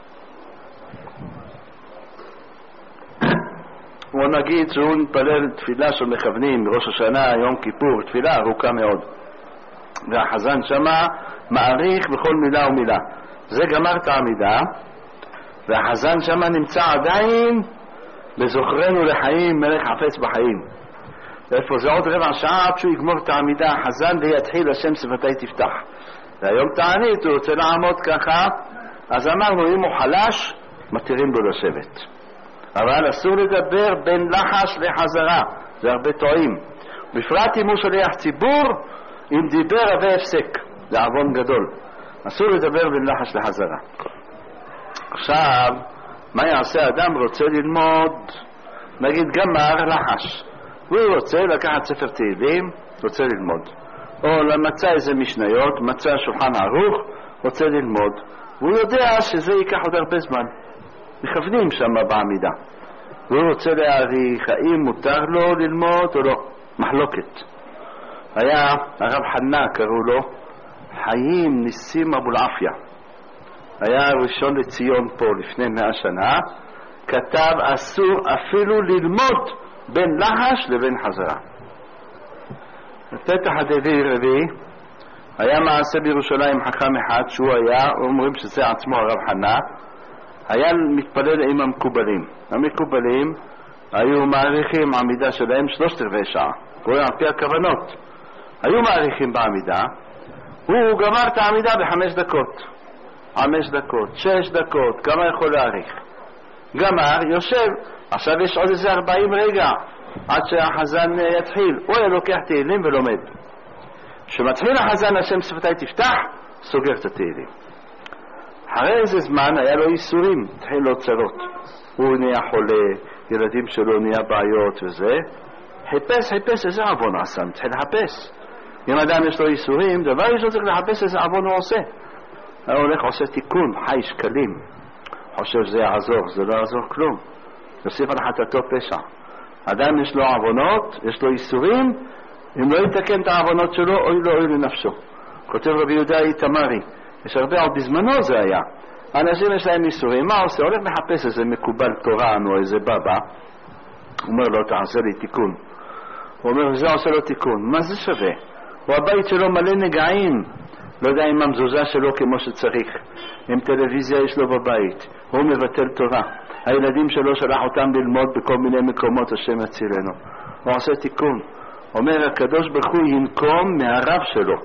הוא נגיד שהוא מתפלל תפילה של מכוונים, ראש השנה, יום כיפור, תפילה ארוכה מאוד. והחזן שמה מעריך בכל מילה ומילה. זה גמר את העמידה, והחזן שמה נמצא עדיין בזוכרנו לחיים, מלך חפץ בחיים. איפה זה עוד רבע שעה עד שהוא יגמור את העמידה, החזן ויתחיל השם שפתי תפתח. והיום תענית, הוא רוצה לעמוד ככה, אז אמרנו אם הוא חלש, מתירים לו לשבת. אבל אסור לדבר בין לחש לחזרה, זה הרבה טועים. בפרט אם הוא שליח ציבור, אם דיבר הווה הפסק, זה עוון גדול. אסור לדבר בין לחש לחזרה. עכשיו, מה יעשה אדם רוצה ללמוד, נגיד גמר לחש, והוא רוצה לקחת ספר תהילים, רוצה ללמוד. או למצא איזה משניות, מצא שולחן ערוך, רוצה ללמוד. והוא יודע שזה ייקח עוד הרבה זמן. מכוונים שם בעמידה. והוא רוצה להעריך האם מותר לו ללמוד או לא. מחלוקת. היה הרב חנה, קראו לו, חיים ניסים אבולעפיה. היה ראשון לציון פה לפני 100 שנה, כתב אסור אפילו ללמוד בין לחש לבין חזרה. בפתח הדבי רביעי היה מעשה בירושלים חכם אחד שהוא היה, אומרים שזה עצמו הרב חנה, היה מתפלל עם המקובלים. המקובלים היו מעריכים עמידה שלהם 3/4 שעה, קוראים על פי הכוונות. היו מעריכים בעמידה, הוא גמר את העמידה ב5 דקות, 5 דקות, 6 דקות, כמה יכול להעריך. גמר, יושב, עכשיו יש עוד איזה 40 רגע עד שהחזן יתחיל. הוא היה לוקח תהילים ולומד. כשמתחיל החזן השם שפתי תפתח, סוגר את התהילים. אחרי איזה זמן היה לו ייסורים, התחיל לו צרות. הוא נהיה חולה, ילדים שלו נהיה בעיות וזה. חיפש איזה עוון עשה, התחיל לחפש. אם אדם יש לו ייסורים, דבר ראשון צריך לחפש איזה עוון הוא עושה. הוא הולך עושה תיקון, חי שקלים. חושב שזה יעזור, זה לא יעזור כלום. יוסיף על חטאתו פשע. אדם יש לו עוונות, יש לו ייסורים, אם לא יתקן את העוונות שלו, אוי לו אוי לנפשו. כותב רבי יהודה איתמרי, יש הרבה עוד בזמנו זה היה. אנשים יש להם ייסורים, מה עושה? הולך לחפש איזה מקובל תורן או איזה בבא, הוא אומר לו תעשה לי תיקון. הוא אומר זה עושה לו תיקון, מה זה שווה? הוא הבית שלו מלא נגעים, לא יודע אם המזוזה שלו כמו שצריך, אם טלוויזיה יש לו בבית, הוא מבטל תורה, הילדים שלו שלח אותם ללמוד בכל מיני מקומות, השם יצילנו. הוא עושה תיקון, אומר הקדוש ברוך הוא ינקום מהרב שלו,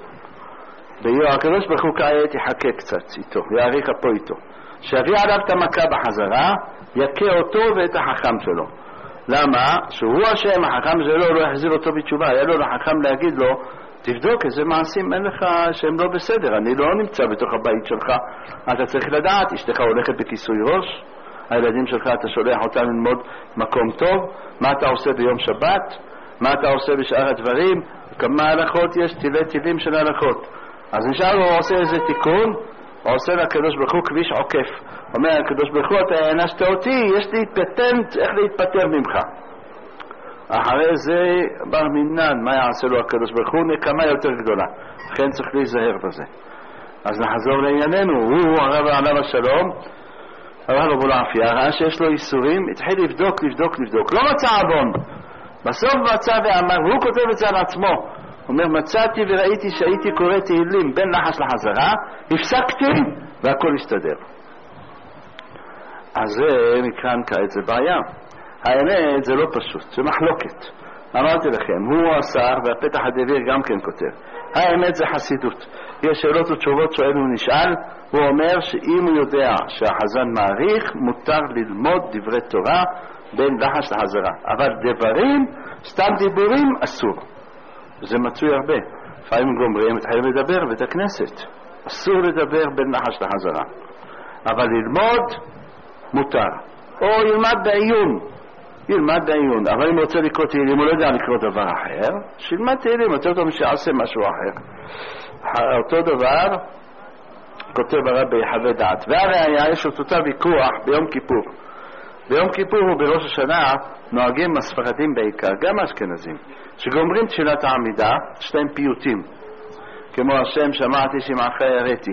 הקדוש ברוך הוא כעת יחכה קצת איתו, יעריך פה איתו, שיביא עליו את המכה בחזרה, יקה אותו ואת החכם שלו. למה? שהוא השם, החכם שלו לא יחזיר אותו בתשובה. היה לו לחכם להגיד לו תבדוק איזה מעשים אין לך שהם לא בסדר, אני לא נמצא בתוך הבית שלך, אתה צריך לדעת, אשתך הולכת בכיסוי ראש, הילדים שלך אתה שולח אותם ללמוד מקום טוב, מה אתה עושה ביום שבת, מה אתה עושה בשאר הדברים, כמה הלכות יש, תילים של הלכות. אז נשאר הוא עושה איזה תיקון, הוא עושה לקדוש ברוך הוא כביש עוקף, אומר הקדוש ברוך הוא אתה הענשת אותי, יש לי פטנט איך להתפטר ממך. אחרי זה בר מינן, מה יעשה לו הקדוש ברוך הוא? נקמה יותר גדולה, לכן צריך להיזהר בזה. אז נחזור לענייננו, הוא הרב עליו השלום, הרב אבולעפיה, ראה שיש לו איסורים, התחיל לבדוק, לא מצא עוון, בסוף מצא ואמר, והוא כותב את זה על עצמו, הוא אומר מצאתי וראיתי שהייתי קורא תהילים בין לחש לחזרה, הפסקתי והכל הסתדר. אז זה מכאן כעת זה בעיה, האמת זה לא פשוט, זה מחלוקת. אמרתי לכם, הוא השר והפתח הדביר גם כן כותב, האמת זה חסידות, יש שאלות ותשובות, שואל ונשאל, הוא אומר שאם הוא יודע שהחזן מעריך מותר ללמוד דברי תורה בין לחש לחזרה, אבל דברים, סתם דיבורים אסור, זה מצוי הרבה. לפעמים גומרים מתחילים לדבר בית הכנסת, אסור לדבר בין לחש לחזרה, אבל ללמוד מותר, או ילמד בעיון, ילמד בעיון, אבל אם הוא רוצה לקרוא תהילים, הוא לא יודע לקרוא דבר אחר, שילמד תהילים, יותר טוב שיעשה משהו אחר. אותו דבר כותב הרב ביחווה דעת. והראיה יש אותו ויכוח ביום כיפור. ביום כיפור וברש השנה נוהגים הספרדים בעיקר, גם האשכנזים, שגומרים תפילת העמידה, יש להם פיוטים, כמו השם שמעתי שמעך יראתי,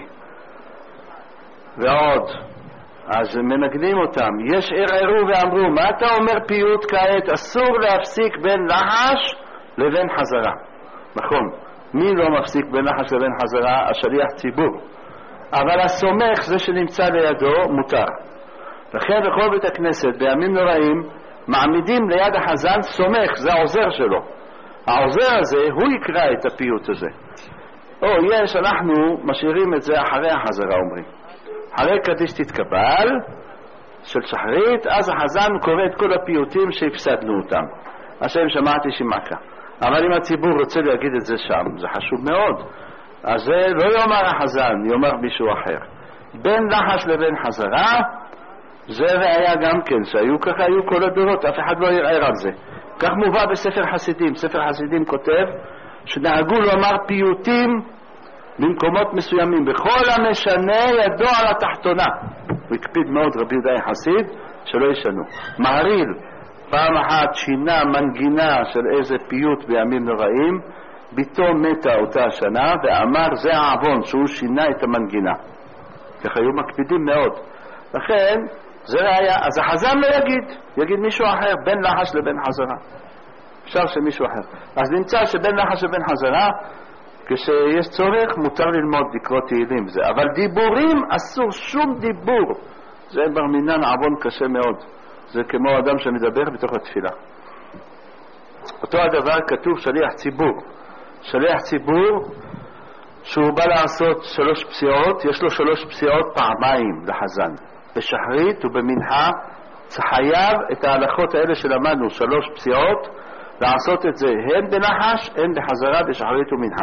ועוד, אז מנגנים אותם. יש ערערו ואמרו, מה אתה אומר פיוט כעת? אסור להפסיק בין לחש לבין חזרה. נכון, מי לא מפסיק בין לחש לבין חזרה? השליח ציבור. אבל הסומך, זה שנמצא לידו, מותר. לכן בכל בית הכנסת בימים נוראים מעמידים ליד החזן סומך, זה העוזר שלו. העוזר הזה הוא יקרא את הפיוט הזה. או יש, אנחנו משאירים את זה אחרי החזרה, אומרים אחרי קדיש תתקבל של שחרית, אז החזן קורא את כל הפיוטים שהפסדנו אותם, השם שמעתי שמעך. אבל אם הציבור רוצה להגיד את זה שם, זה חשוב מאוד, אז זה לא יאמר החזן, יאמר מישהו אחר. בין לחש לבין חזרה, זה ראיה גם כן, שהיו ככה, היו כל הדורות, אף אחד לא ירער על זה. כך מובא בספר חסידים. ספר חסידים כותב שנהגו לומר פיוטים במקומות מסוימים, בכל המשנה ידו על התחתונה. הוא הקפיד מאוד רבי יהודה חסיד שלא ישנו. מהריל פעם אחת שינה מנגינה של איזה פיוט בימים נוראים, ביתו מתה אותה השנה, ואמר זה העוון שהוא שינה את המנגינה. ככה היו מקפידים מאוד. לכן זה ראיה. אז החזן לא יגיד מישהו אחר, בין לחש לבין חזרה. אפשר שמישהו אחר. אז נמצא שבין לחש לבין חזרה, כשיש צורך מותר ללמוד לקרוא תהילים זה. אבל דיבורים אסור, שום דיבור. זה ברמינן עוון קשה מאוד. זה כמו אדם שמדבר בתוך התפילה. אותו הדבר כתוב שליח ציבור. שליח ציבור שהוא בא לעשות 3 פסיעות, יש לו 3 פסיעות פעמיים לחזן. בשחרית ובמנחה חייב את ההלכות האלה שלמדנו, 3 פסיעות, לעשות את זה הן בנחש, הן בחזרה, בשחרית ומנחה.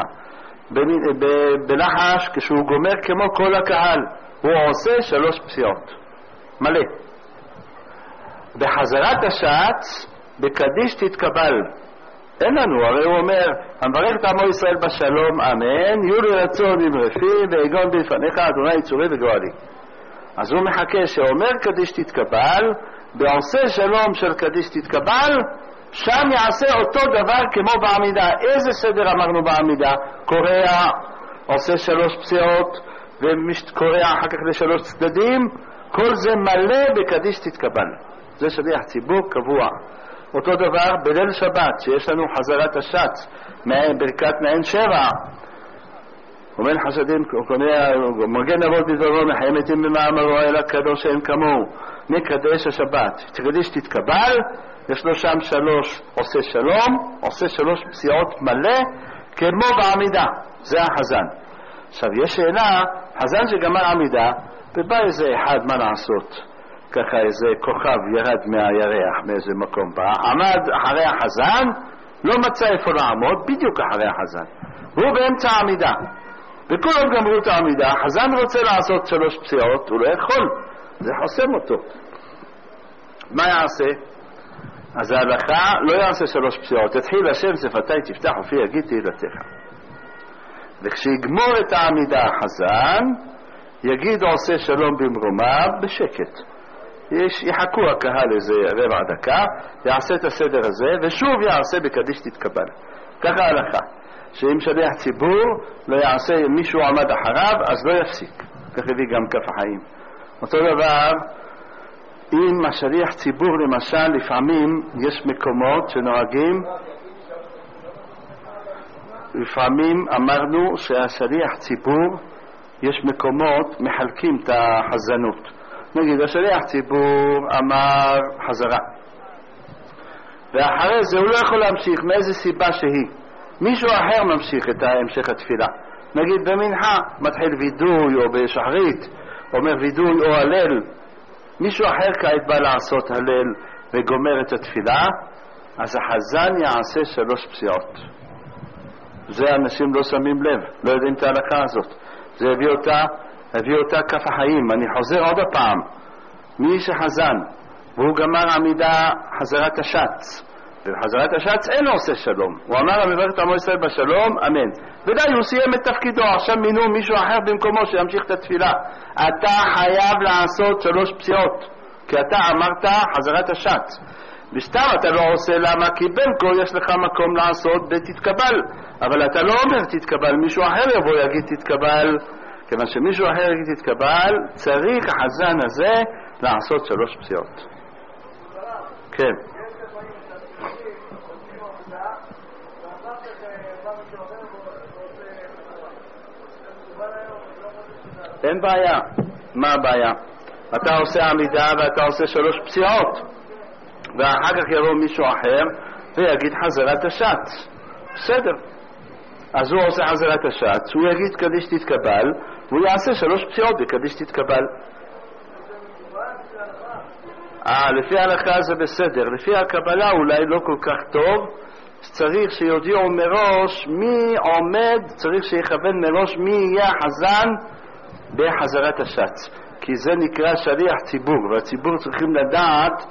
בנחש, כשהוא גומר כמו כל הקהל, הוא עושה 3 פסיעות. מלא. בחזרת השץ, בקדיש תתקבל. אין לנו, הרי הוא אומר, המברך את עמו ישראל בשלום, אמן, יהיו לי רצון עם רפי, ויגון בלפניך, אדוני צורי וגואלי. אז הוא מחכה שאומר קדיש תתקבל, בעושה שלום של קדיש תתקבל, שם יעשה אותו דבר כמו בעמידה. איזה סדר אמרנו בעמידה? קורע, עושה 3 פסיעות, וקורע אחר כך ל3 צדדים, כל זה מלא בקדיש תתקבל. זה שליח ציבור קבוע. אותו דבר בליל שבת, שיש לנו חזרת השץ, ברכת מעין 7, ומן חסדים, מגן אבות בדברו, מחיים מתים במאמרו, אלא קדוש אין כמוהו, מקדש השבת. תקדיש תתקבל, יש לו שם 3, עושה שלום, עושה 3 פסיעות מלא, כמו בעמידה. זה החזן. עכשיו יש שאלה, חזן שגמר עמידה, ובא איזה אחד, מה לעשות? ככה איזה כוכב ירד מהירח מאיזה מקום בא, עמד אחרי החזן, לא מצא איפה לעמוד, בדיוק אחרי החזן. והוא באמצע העמידה. וכולם גמרו את העמידה, החזן רוצה לעשות 3 פסיעות, הוא לא יכול, זה חוסם אותו. מה יעשה? אז ההלכה לא יעשה 3 פסיעות, תתחיל השם שפתי תפתח ופי יגיד תהילתך. וכשיגמור את העמידה החזן, יגיד עושה שלום במרומיו בשקט. יחכו הקהל איזה רבע דקה, יעשה את הסדר הזה, ושוב יעשה בקדיש תתקבל. ככה ההלכה, שאם שליח ציבור לא יעשה, מישהו עמד אחריו, אז לא יפסיק. כך הביא גם כף החיים. אותו דבר, אם השליח ציבור למשל, לפעמים יש מקומות שנוהגים, לפעמים אמרנו שהשליח ציבור, יש מקומות מחלקים את החזנות. נגיד, השליח ציבור אמר חזרה, ואחרי זה הוא לא יכול להמשיך מאיזה סיבה שהיא. מישהו אחר ממשיך את המשך התפילה. נגיד במנחה מתחיל וידוי, או בשחרית אומר וידוי או הלל, מישהו אחר כעת בא לעשות הלל וגומר את התפילה, אז החזן יעשה 3 פסיעות. זה אנשים לא שמים לב, לא יודעים את ההלכה הזאת. זה הביא אותה כף החיים. אני חוזר עוד הפעם, מי שחזן והוא גמר עמידה חזרת השץ, ובחזרת השץ אין עושה שלום. הוא אמר המברך את עמו ישראל בשלום, אמן. ודי, הוא סיים את תפקידו, עכשיו מינו מישהו אחר במקומו שימשיך את התפילה. אתה חייב לעשות 3 פסיעות, כי אתה אמרת חזרת השץ. וסתם אתה לא עושה, למה? כי בין כה יש לך מקום לעשות ותתקבל, אבל אתה לא אומר תתקבל, מישהו אחר יבוא יגיד תתקבל. כיוון שמישהו אחר יגיד תתקבל, צריך החזן הזה לעשות 3 פסיעות. כן. אין בעיה. מה הבעיה? אתה עושה עמידה ואתה עושה 3 פסיעות, ואחר כך יבוא מישהו אחר ויגיד חזרת השץ. בסדר. אז הוא עושה חזרת השץ, הוא יגיד קדיש תתקבל, והוא יעשה 3 פסיעות וקדיש תתקבל. לפי ההלכה זה בסדר. לפי הקבלה אולי לא כל כך טוב, צריך שיודיעו מראש מי עומד, צריך שיכוון מראש מי יהיה החזן בחזרת השץ, כי זה נקרא שליח ציבור, והציבור צריכים לדעת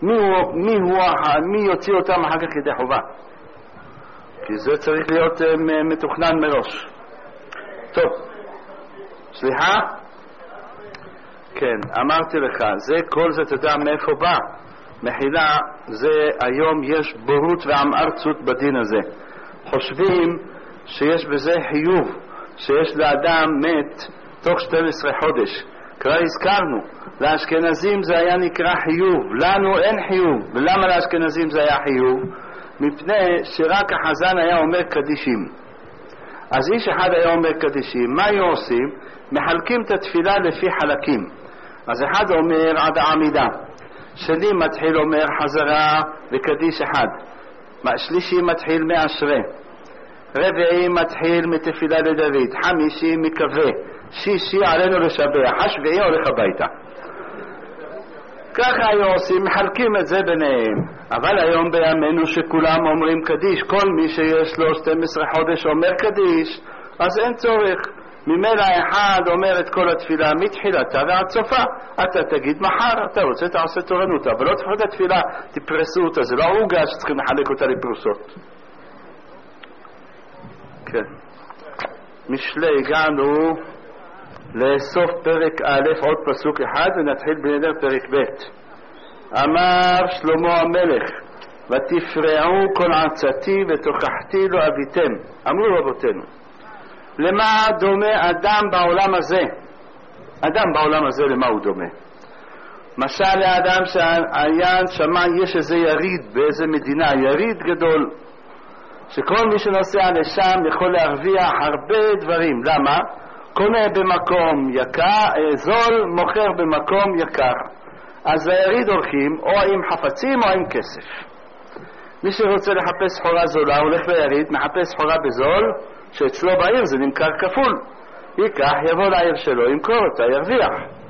מי יוציא אותם אחר כך ידי חובה, כי זה צריך להיות מתוכנן מראש. טוב, סליחה? כן, אמרתי לך, כל זה תדע מאיפה בא. מחילה, זה היום יש בורות ועמארצות בדין הזה. חושבים שיש בזה חיוב, שיש לאדם מת תוך 12 חודש. כבר הזכרנו, לאשכנזים זה היה נקרא חיוב, לנו אין חיוב. ולמה לאשכנזים זה היה חיוב? מפני שרק החזן היה אומר קדישים. אז איש אחד היה אומר קדישים, מה היו עושים? מחלקים את התפילה לפי חלקים. אז אחד אומר עד העמידה, שני מתחיל אומר חזרה וקדיש אחד, שלישי מתחיל מאשרי, רביעי מתחיל מתפילה לדוד, חמישי מקווה, שישי עלינו לשבח, השביעי הולך הביתה. ככה היו עושים, מחלקים את זה ביניהם. אבל היום בימינו שכולם אומרים קדיש, כל מי שיש לו 12 חודש אומר קדיש, אז אין צורך. ממילא אחד אומר את כל התפילה מתחילתה ועד סופה. אתה תגיד מחר, אתה רוצה תעשה תורנות, אבל לא תפחד את התפילה, תפרסו אותה, זה לא עוגה שצריכים לחלק אותה לפרוסות. כן. משלי, הגענו לסוף פרק א', עוד פסוק אחד, ונתחיל בנדר פרק ב'. אמר שלמה המלך, ותפרעו כל עצתי ותוכחתי לו אביתם. אמרו רבותינו, למה דומה אדם בעולם הזה? אדם בעולם הזה למה הוא דומה? משל לאדם שהעיין שמע יש איזה יריד באיזה מדינה, יריד גדול, שכל מי שנוסע לשם יכול להרוויח הרבה דברים. למה? קונה במקום יקר, זול, מוכר במקום יקר. אז היריד הולכים או עם חפצים או עם כסף. מי שרוצה לחפש סחורה זולה הולך ליריד, מחפש סחורה בזול, שאצלו בעיר זה נמכר כפול. ייקח, יבוא לעיר שלו, ימכור אותה, ירוויח.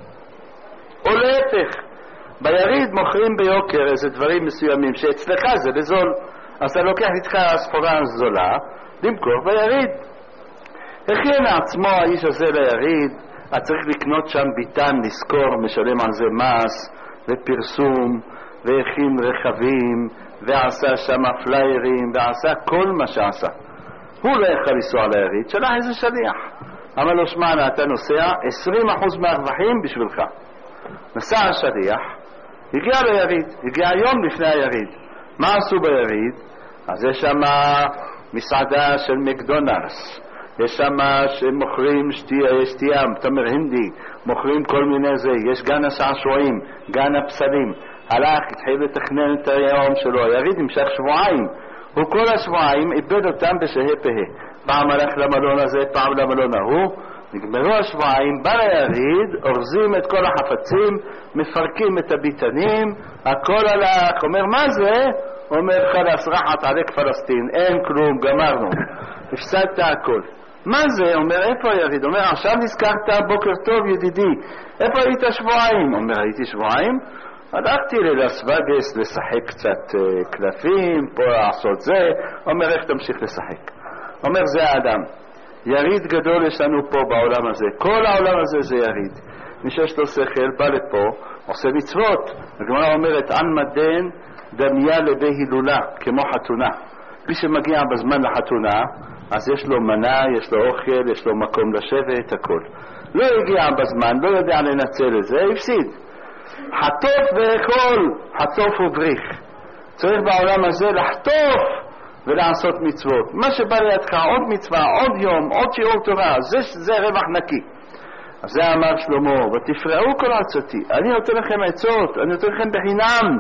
או להפך, ביריד מוכרים ביוקר איזה דברים מסוימים שאצלך זה בזול, אז אתה לוקח איתך הסחורה זולה, למכור ביריד. הכין לעצמו האיש הזה ליריד, אז צריך לקנות שם ביטן, לזכור, משלם על זה מס ופרסום, והכין רכבים, ועשה שם פליירים, ועשה כל מה שעשה. הוא לא יכול לנסוע ליריד, שלח איזה שליח. אמר לו, שמע, אתה נוסע 20% מהרווחים בשבילך. נסע השליח, הגיע ליריד, הגיע יום לפני היריד. מה עשו ביריד? אז יש שם מסעדה של מקדונלדס, יש שם שמוכרים שתייה, תמר הינדי, מוכרים כל מיני זה, יש גן השעשועים, גן הפסלים. הלך, התחיל לתכנן את היום שלו, היריד נמשך שבועיים. הוא כל השבועיים איבד אותם בשהה פהה. פעם הלך למלון הזה, פעם למלון ההוא. נגמרו השבועיים, בא ליריד, אורזים את כל החפצים, מפרקים את הביטנים, הכל הלך. אומר, מה זה? אומר, חלס רחת עליק פלסטין, אין כלום, גמרנו. הפסדת הכל. מה זה? אומר, איפה היריד? אומר, עכשיו נזכרת, בוקר טוב ידידי, איפה היית שבועיים? אומר, הייתי שבועיים? הלכתי ללאס וגאס לשחק קצת קלפים, פה לעשות זה. אומר, איך תמשיך לשחק? אומר, זה האדם. יריד גדול יש לנו פה בעולם הזה. כל העולם הזה זה יריד. מי שיש לו שכל בא לפה, עושה מצוות. הגמרא אומרת, עלמא דין דמיה לבי הילולה, כמו חתונה. מי שמגיע בזמן לחתונה, אז יש לו מנה, יש לו אוכל, יש לו מקום לשבת, הכל. לא הגיע בזמן, לא יודע לנצל את זה, הפסיד. חטוף ואכול, חטוף ובריך. צריך בעולם הזה לחטוף ולעשות מצוות. מה שבא לידך, עוד מצווה, עוד יום, עוד שיעור תורה, זה רווח נקי. אז זה אמר שלמה, ותפרעו כל עצתי, אני נותן לכם עצות, אני נותן לכם בחינם.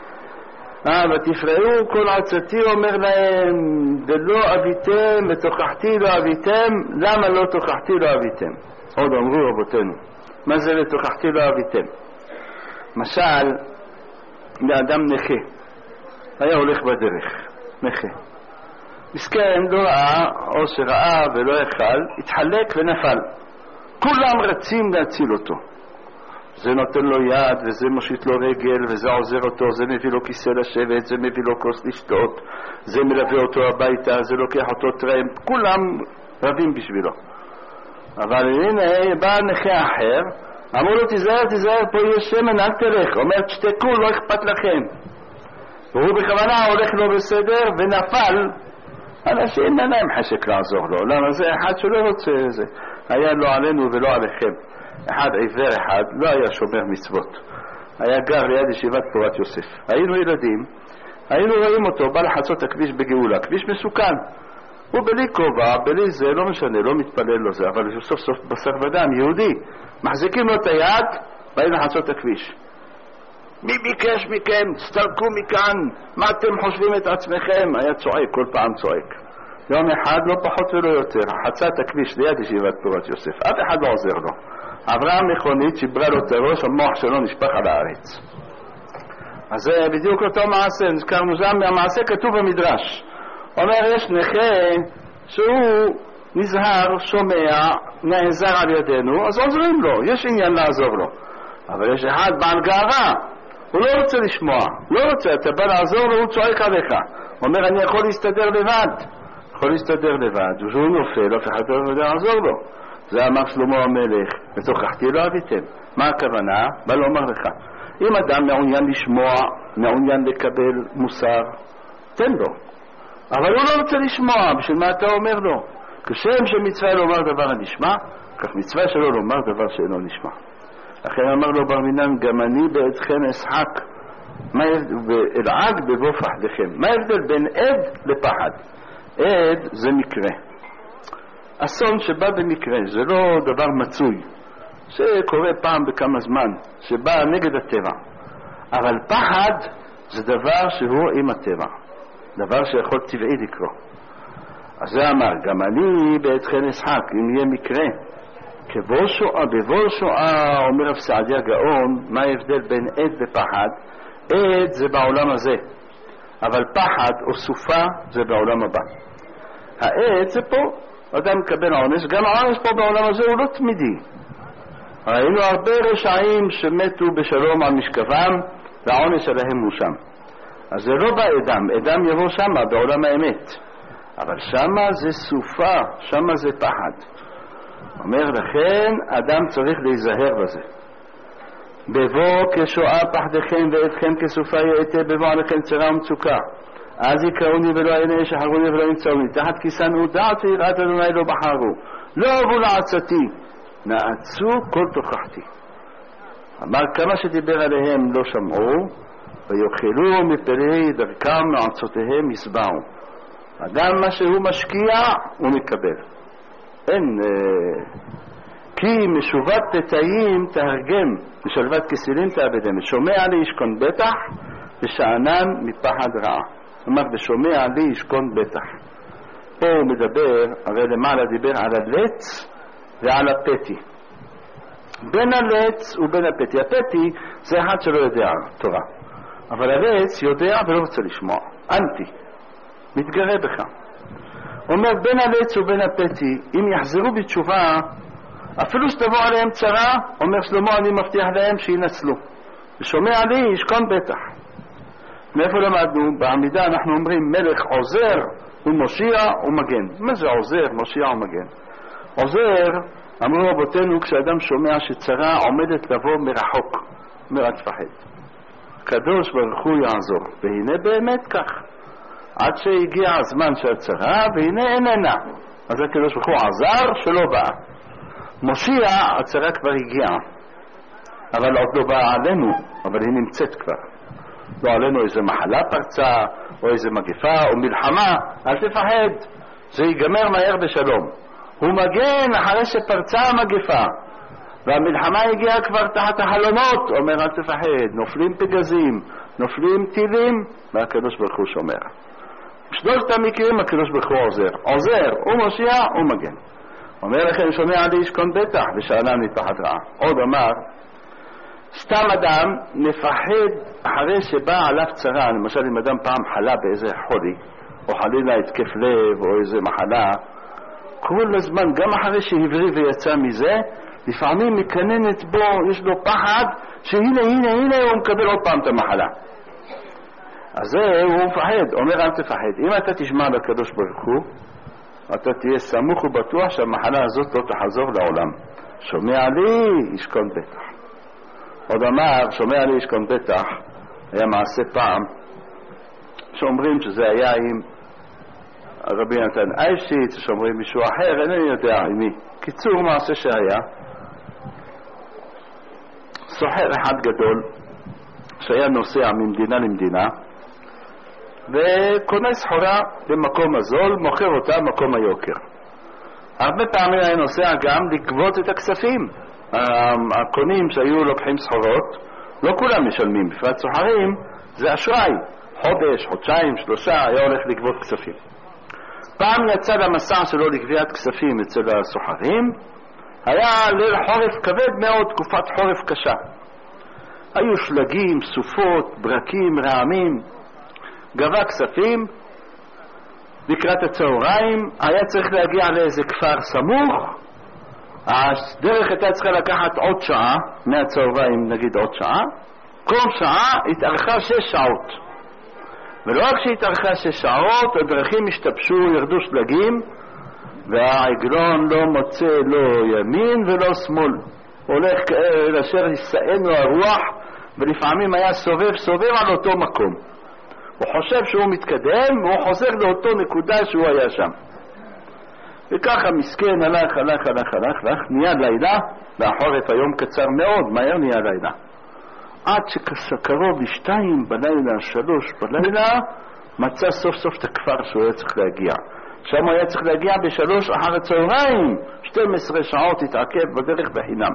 ותפרעו כל עצתי, אומר להם, ולא אביתם ותוכחתי לא אביתם. למה לא תוכחתי לא אביתם? עוד אמרו רבותינו, מה זה ותוכחתי לא אביתם? משל לאדם נכה, היה הולך בדרך, נכה, מסכן, לא ראה, או שראה ולא יכל, התחלק ונפל. כולם רצים להציל אותו, זה נותן לו יד, וזה מושיט לו רגל, וזה עוזר אותו, זה מביא לו כיסא לשבת, זה מביא לו כוס לשתות, זה מלווה אותו הביתה, זה לוקח אותו טרמפ, כולם רבים בשבילו. אבל הנה בא נכה אחר, אמרו לו תיזהר, פה יש שמן, אל תלך. אומר תשתקו, לא אכפת לכם. והוא בכוונה הולך לו בסדר ונפל. אנשים אין להם חשק לעזור לו. למה זה אחד שלא רוצה זה. היה לא עלינו ולא עליכם. אחד עיוור אחד לא היה שומר מצוות, היה גר ליד ישיבת פורת יוסף. היינו ילדים, היינו רואים אותו בא לחצות הכביש בגאולה, כביש מסוכן, הוא בלי כובע, בלי זה, לא משנה, לא מתפלל לו זה, אבל סוף סוף בשר ודם, יהודי, מחזיקים לו את היד, באים לחצות הכביש. מי ביקש מכם? תסתלקו מכאן, מה אתם חושבים את עצמכם? היה צועק, כל פעם צועק. יום אחד, לא פחות ולא יותר, חצה את הכביש ליד ישיבת פורת יוסף, אף אחד לא עוזר לו. עברה מכונית, שיברה לו את הראש, המוח שלו נשפך על הארץ. אז זה בדיוק אותו מעשה, נזכר מוזם מהמעשה כתוב במדרש. אומר, יש נכה שהוא נזהר, שומע, נעזר על ידינו, אז עוזרים לו, יש עניין לעזור לו. אבל יש אחד בעל גאווה, הוא לא רוצה לשמוע, לא רוצה, אתה בא לעזור לו, הוא צועק עליך. הוא אומר, אני יכול להסתדר לבד, וכשהוא נופל, אף אחד לא יודע לעזור לו. זה אמר שלמה המלך, ותוכחתי לא אביתם. מה הכוונה? בא לומר לך, אם אדם מעוניין לשמוע, מעוניין לקבל מוסר, תן לו. אבל הוא לא רוצה לשמוע, בשביל מה אתה אומר לו? כשם שמצווה לומר דבר הנשמע, כך מצווה שלא לומר דבר שאינו נשמע. לכן אמר לו בר מינן, גם אני בעדכם אשחק, אלעג בבוא פחדכם. מה ההבדל בין עד לפחד? עד זה מקרה. אסון שבא במקרה, זה לא דבר מצוי. זה קורה פעם בכמה זמן, שבא נגד הטבע. אבל פחד זה דבר שהוא עם הטבע. דבר שיכול טבעי לקרוא. אז זה אמר, גם אני בעדכם אשחק, אם יהיה מקרה. בבוא שואה, אומר רב סעדיה גאון, מה ההבדל בין עד ופחד? עד זה בעולם הזה, אבל פחד או סופה זה בעולם הבא. העד זה פה, אדם מקבל עונש, גם העונש פה בעולם הזה הוא לא תמידי. ראינו הרבה רשעים שמתו בשלום על משכבם, והעונש עליהם הוא שם. אז זה לא באדם, אדם יבוא שמה בעולם האמת, אבל שמה זה סופה, שמה זה פחד. אומר לכן, אדם צריך להיזהר בזה. בבוא כשואה פחדכם ועדכם כסופה יעתה, בבוא עליכם צרה ומצוקה. אז יקראוני ולא עיני שחרוני ולא ימצאוני, תחת כיסן הודעת ויראת אדוני לא בחרו. לא אהבו לעצתי, נעצו כל תוכחתי. אמר כמה שדיבר עליהם לא שמעו, ויוכלו מפרי דרכם מעצותיהם יסבעו. אדם מה שהוא משקיע הוא מקבל. אין כי משובת תתאים תהרגם, משלבת כסילים תאבדם. שומע לי ישכון בטח ושענן מפחד רע. אמר ושומע לי ישכון בטח. פה הוא מדבר, הרי למעלה דיבר על הלץ ועל הפתי. בין הלץ ובין הפתי. הפתי זה אחד שלא יודע תורה, אבל הלץ יודע ולא רוצה לשמוע, אנטי, מתגרה בך. אומר בין הלץ ובין הפתי, אם יחזרו בתשובה, אפילו שתבוא עליהם צרה, אומר שלמה אני מבטיח להם שינצלו. ושומע לי ישכון בטח. מאיפה למדנו? בעמידה אנחנו אומרים מלך עוזר ומושיע ומגן. מה זה עוזר, מושיע ומגן? עוזר אמרו רבותינו, כשאדם שומע שצרה עומדת לבוא מרחוק, אומר אל תפחד, הקדוש ברוך הוא יעזור. והנה באמת כך, עד שהגיע הזמן של הצרה, והנה איננה. אז הקדוש ברוך הוא עזר שלא בא. מושיע, הצרה כבר הגיעה, אבל עוד לא באה עלינו, אבל היא נמצאת כבר. לא עלינו איזה מחלה פרצה, או איזה מגפה, או מלחמה. אל תפחד, זה ייגמר מהר בשלום. הוא מגן אחרי שפרצה המגפה, והמלחמה הגיעה כבר תחת החלונות. אומר אל תפחד, נופלים פגזים, נופלים טילים, והקדוש ברוך הוא שומר. בשלושת המקרים הקדוש ברוך הוא עוזר, הוא מושיע, הוא מגן. אומר לכם, שומע עדי ישכון בטח, ושאלה מתפחד רעה. עוד אמר, סתם אדם מפחד אחרי שבא עליו צרה, למשל אם אדם פעם חלה באיזה חולי, או חלילה התקף לב, או איזה מחלה, כל הזמן, גם אחרי שהבריא ויצא מזה, לפעמים מקננת בו, יש לו פחד, שהנה, הוא מקבל עוד פעם את המחלה. אז זה הוא מפחד. אומר אל תפחד, אם אתה תשמע לקדוש ברוך הוא, אתה תהיה סמוך ובטוח שהמחלה הזאת לא תחזור לעולם. שומע לי ישכון בטח. עוד אמר, שומע לי ישכון בטח, היה מעשה פעם, שאומרים שזה היה עם רבי נתן אייבשיץ, שאומרים מישהו אחר, אינני יודע עם מי. קיצור, מעשה שהיה, סוחר אחד גדול, שהיה נוסע ממדינה למדינה, וקונה סחורה במקום הזול, מוכר אותה במקום היוקר. הרבה פעמים היה נוסע גם לגבות את הכספים. הקונים שהיו לוקחים סחורות, לא כולם משלמים, בפרט סוחרים, זה אשראי. חודש, חודשיים, 3, היה הולך לגבות כספים. פעם יצא למסע שלו לגביית כספים אצל הסוחרים, היה ליל חורף כבד מאוד, תקופת חורף קשה. היו שלגים, סופות, ברקים, רעמים. גבה כספים, לקראת הצהריים, היה צריך להגיע לאיזה כפר סמוך, הדרך הייתה צריכה לקחת עוד שעה, מהצהריים נגיד עוד שעה, כל שעה התארכה 6 שעות. ולא רק שהתארכה 6 שעות, הדרכים השתבשו, ירדו שלגים, והעגלון לא מוצא לא ימין ולא שמאל. הולך כאל אשר יסען לו הרוח, ולפעמים היה סובב על אותו מקום. הוא חושב שהוא מתקדם, והוא חוזר לאותו נקודה שהוא היה שם. וככה מסכן הלך, נהיה לילה, והחורף היום קצר מאוד, מהר נהיה לילה. עד שקרוב ל2 בלילה, 3 בלילה, מצא סוף סוף את הכפר שהוא היה צריך להגיע. שם הוא היה צריך להגיע ב3 אחר הצהריים, 12 שעות התעכב בדרך בחינם.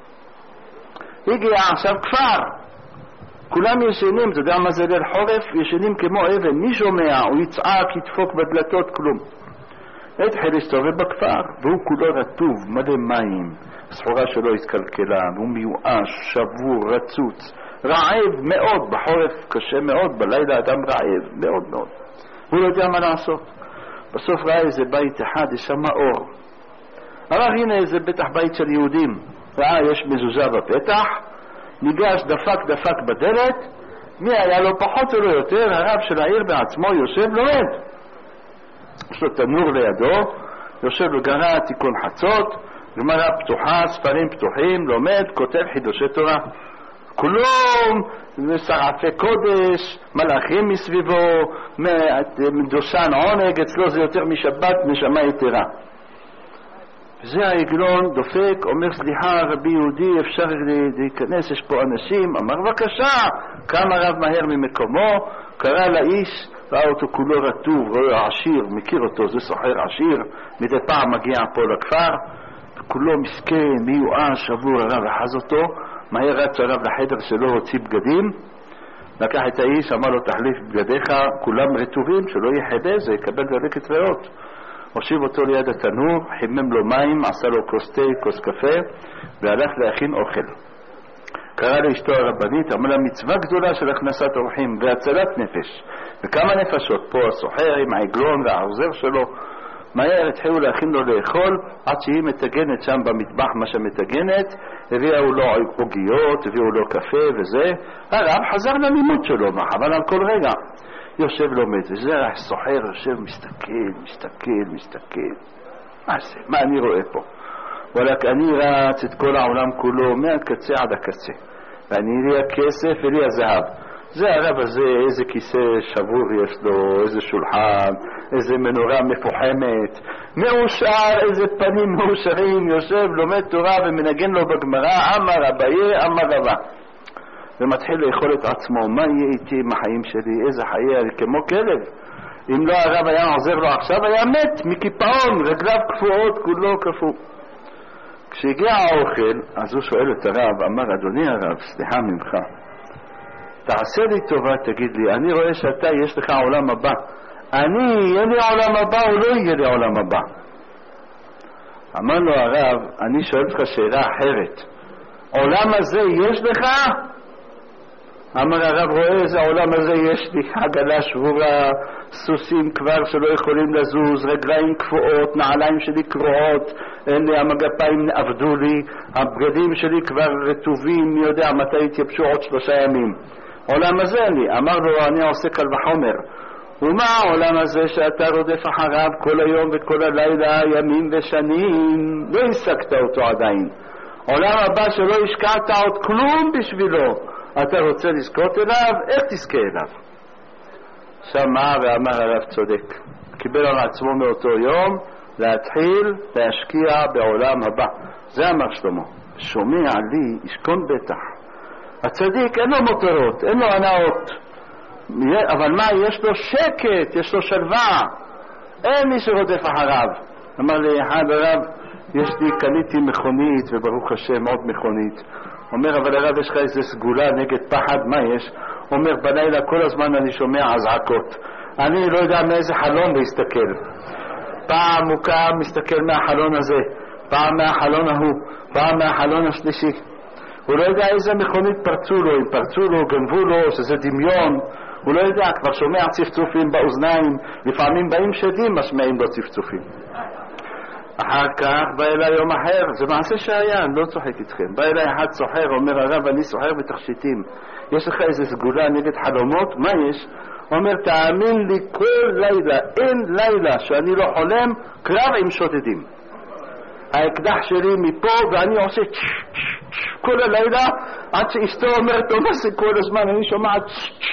הגיע עכשיו כפר. כולם ישנים, אתה יודע מה זה ליל חורף? ישנים כמו אבן, מי שומע? הוא יצעק, ידפוק בדלתות, כלום. התחיל להסתובב בכפר, והוא כולו רטוב, מלא מים. הסחורה שלו התקלקלה, והוא מיואש, שבור, רצוץ, רעב מאוד, בחורף קשה מאוד, בלילה אדם רעב, מאוד מאוד. הוא לא יודע מה לעשות. בסוף ראה איזה בית אחד, יש שם אור. אמר, הנה זה בטח בית של יהודים. ראה, יש מזוזה בפתח, ניגש, דפק בדלת, מי היה לו פחות או לא יותר, הרב של העיר בעצמו יושב לומד. יש לו תנור לידו, יושב בגרה תיקון חצות, גמרא פתוחה, ספרים פתוחים, לומד, כותב חידושי תורה. כולם שרפי קודש, מלאכים מסביבו, מדושן עונג, אצלו זה יותר משבת, נשמה יתרה. וזה העגלון דופק, אומר סליחה רבי יהודי, אפשר להיכנס, יש פה אנשים. אמר בבקשה, קם הרב מהר ממקומו, קרא לאיש, ראה אותו כולו רטוב, רואה עשיר, מכיר אותו, זה סוחר עשיר, מדי פעם מגיע פה לכפר, כולו מסכן, מיואש, שבור, הרב אחז אותו, מהר רץ הרב לחדר שלו, הוציא בגדים, לקח את האיש, אמר לו תחליף בגדיך, כולם רטובים, שלא יחדה, זה יקבל דלקת ריאות. הושיב אותו ליד התנור, חימם לו מים, עשה לו כוס תה, כוס קפה, והלך להכין אוכל. קרא לאשתו הרבנית, אמר לה מצווה גדולה של הכנסת אורחים והצלת נפש. וכמה נפשות פה, הסוחר עם העגלון והעוזר שלו, מהר התחילו להכין לו לאכול, עד שהיא מתגנת שם במטבח מה שמתגנת, הביאו לו עוגיות, הביאו לו קפה וזה. הרב חזר ללימוד שלו, חבל על כל רגע. יושב לומד, וזה הסוחר יושב מסתכל. מה זה? מה אני רואה פה? ولك אני רץ את כל העולם כולו מהקצה עד הקצה, ואני לי הכסף ולי הזהב. זה הרב הזה, איזה כיסא שבור יש לו, איזה שולחן, איזה מנורה מפוחמת, מאושר, איזה פנים מאושרים, יושב, לומד תורה ומנגן לו בגמרא, אמר אביי, אמר רבא. ומתחיל לאכול את עצמו, מה יהיה איתי עם החיים שלי, איזה חיי, כמו כלב. אם לא הרב היה עוזר לו עכשיו, היה מת מקיפאון, רגליו קפואות, כולו קפוא. כשהגיע האוכל, אז הוא שואל את הרב, אמר, אדוני הרב, סליחה ממך, תעשה לי טובה, תגיד לי, אני רואה שאתה יש לך עולם הבא, יהיה לי עולם הבא או לא יהיה לי עולם הבא? אמר לו הרב, אני שואל לך שאלה אחרת, עולם הזה יש לך? אמר הרב, רואה איזה עולם הזה יש לי, עגלה שבורה, סוסים כבר שלא יכולים לזוז, רגליים קפואות, נעליים שלי קרועות, המגפיים עבדו לי, הבגדים שלי כבר רטובים, מי יודע מתי התייבשו עוד 3 ימים. עולם הזה אני, אמר לו, אני עושה קל וחומר. ומה העולם הזה שאתה רודף אחריו כל היום וכל הלילה, ימים ושנים, לא השגת אותו עדיין. עולם הבא שלא השקעת עוד כלום בשבילו, אתה רוצה לזכות אליו, איך תזכה אליו? שמע ואמר הרב צודק, קיבל על עצמו מאותו יום להתחיל להשקיע בעולם הבא. זה אמר שלמה, שומע לי ישכון בטח. הצדיק אין לו מותרות, אין לו הנאות, אבל מה, יש לו שקט, יש לו שלווה, אין מי שרודף אחריו. אמר לי אחד הרב, קניתי מכונית וברוך השם עוד מכונית. אומר, אבל הרב, יש לך איזה סגולה נגד פחד, מה יש? אומר, בלילה כל הזמן אני שומע אזעקות, אני לא יודע מאיזה חלון להסתכל, פעם הוא קם מסתכל מהחלון הזה, פעם מהחלון ההוא, פעם מהחלון השלישי. הוא לא יודע איזה מכונית פרצו לו, אם פרצו לו, גנבו לו, שזה דמיון, הוא לא יודע, כבר שומע צפצופים באוזניים, לפעמים באים שדים משמעים לו צפצופים. אחר כך בא אליי יום אחר, זה מעשה שהיה, אני לא צוחק איתכם, בא אליי אחד סוחר, אומר הרב, אני סוחר בתכשיטים, יש לך איזה סגולה נגד חלומות? מה יש? אומר, תאמין לי, כל לילה, אין לילה שאני לא חולם, קרב עם שודדים. האקדח שלי מפה ואני עושה כל הלילה, עד שאשתו אומרת, מה זה כל הזמן, אני שומעת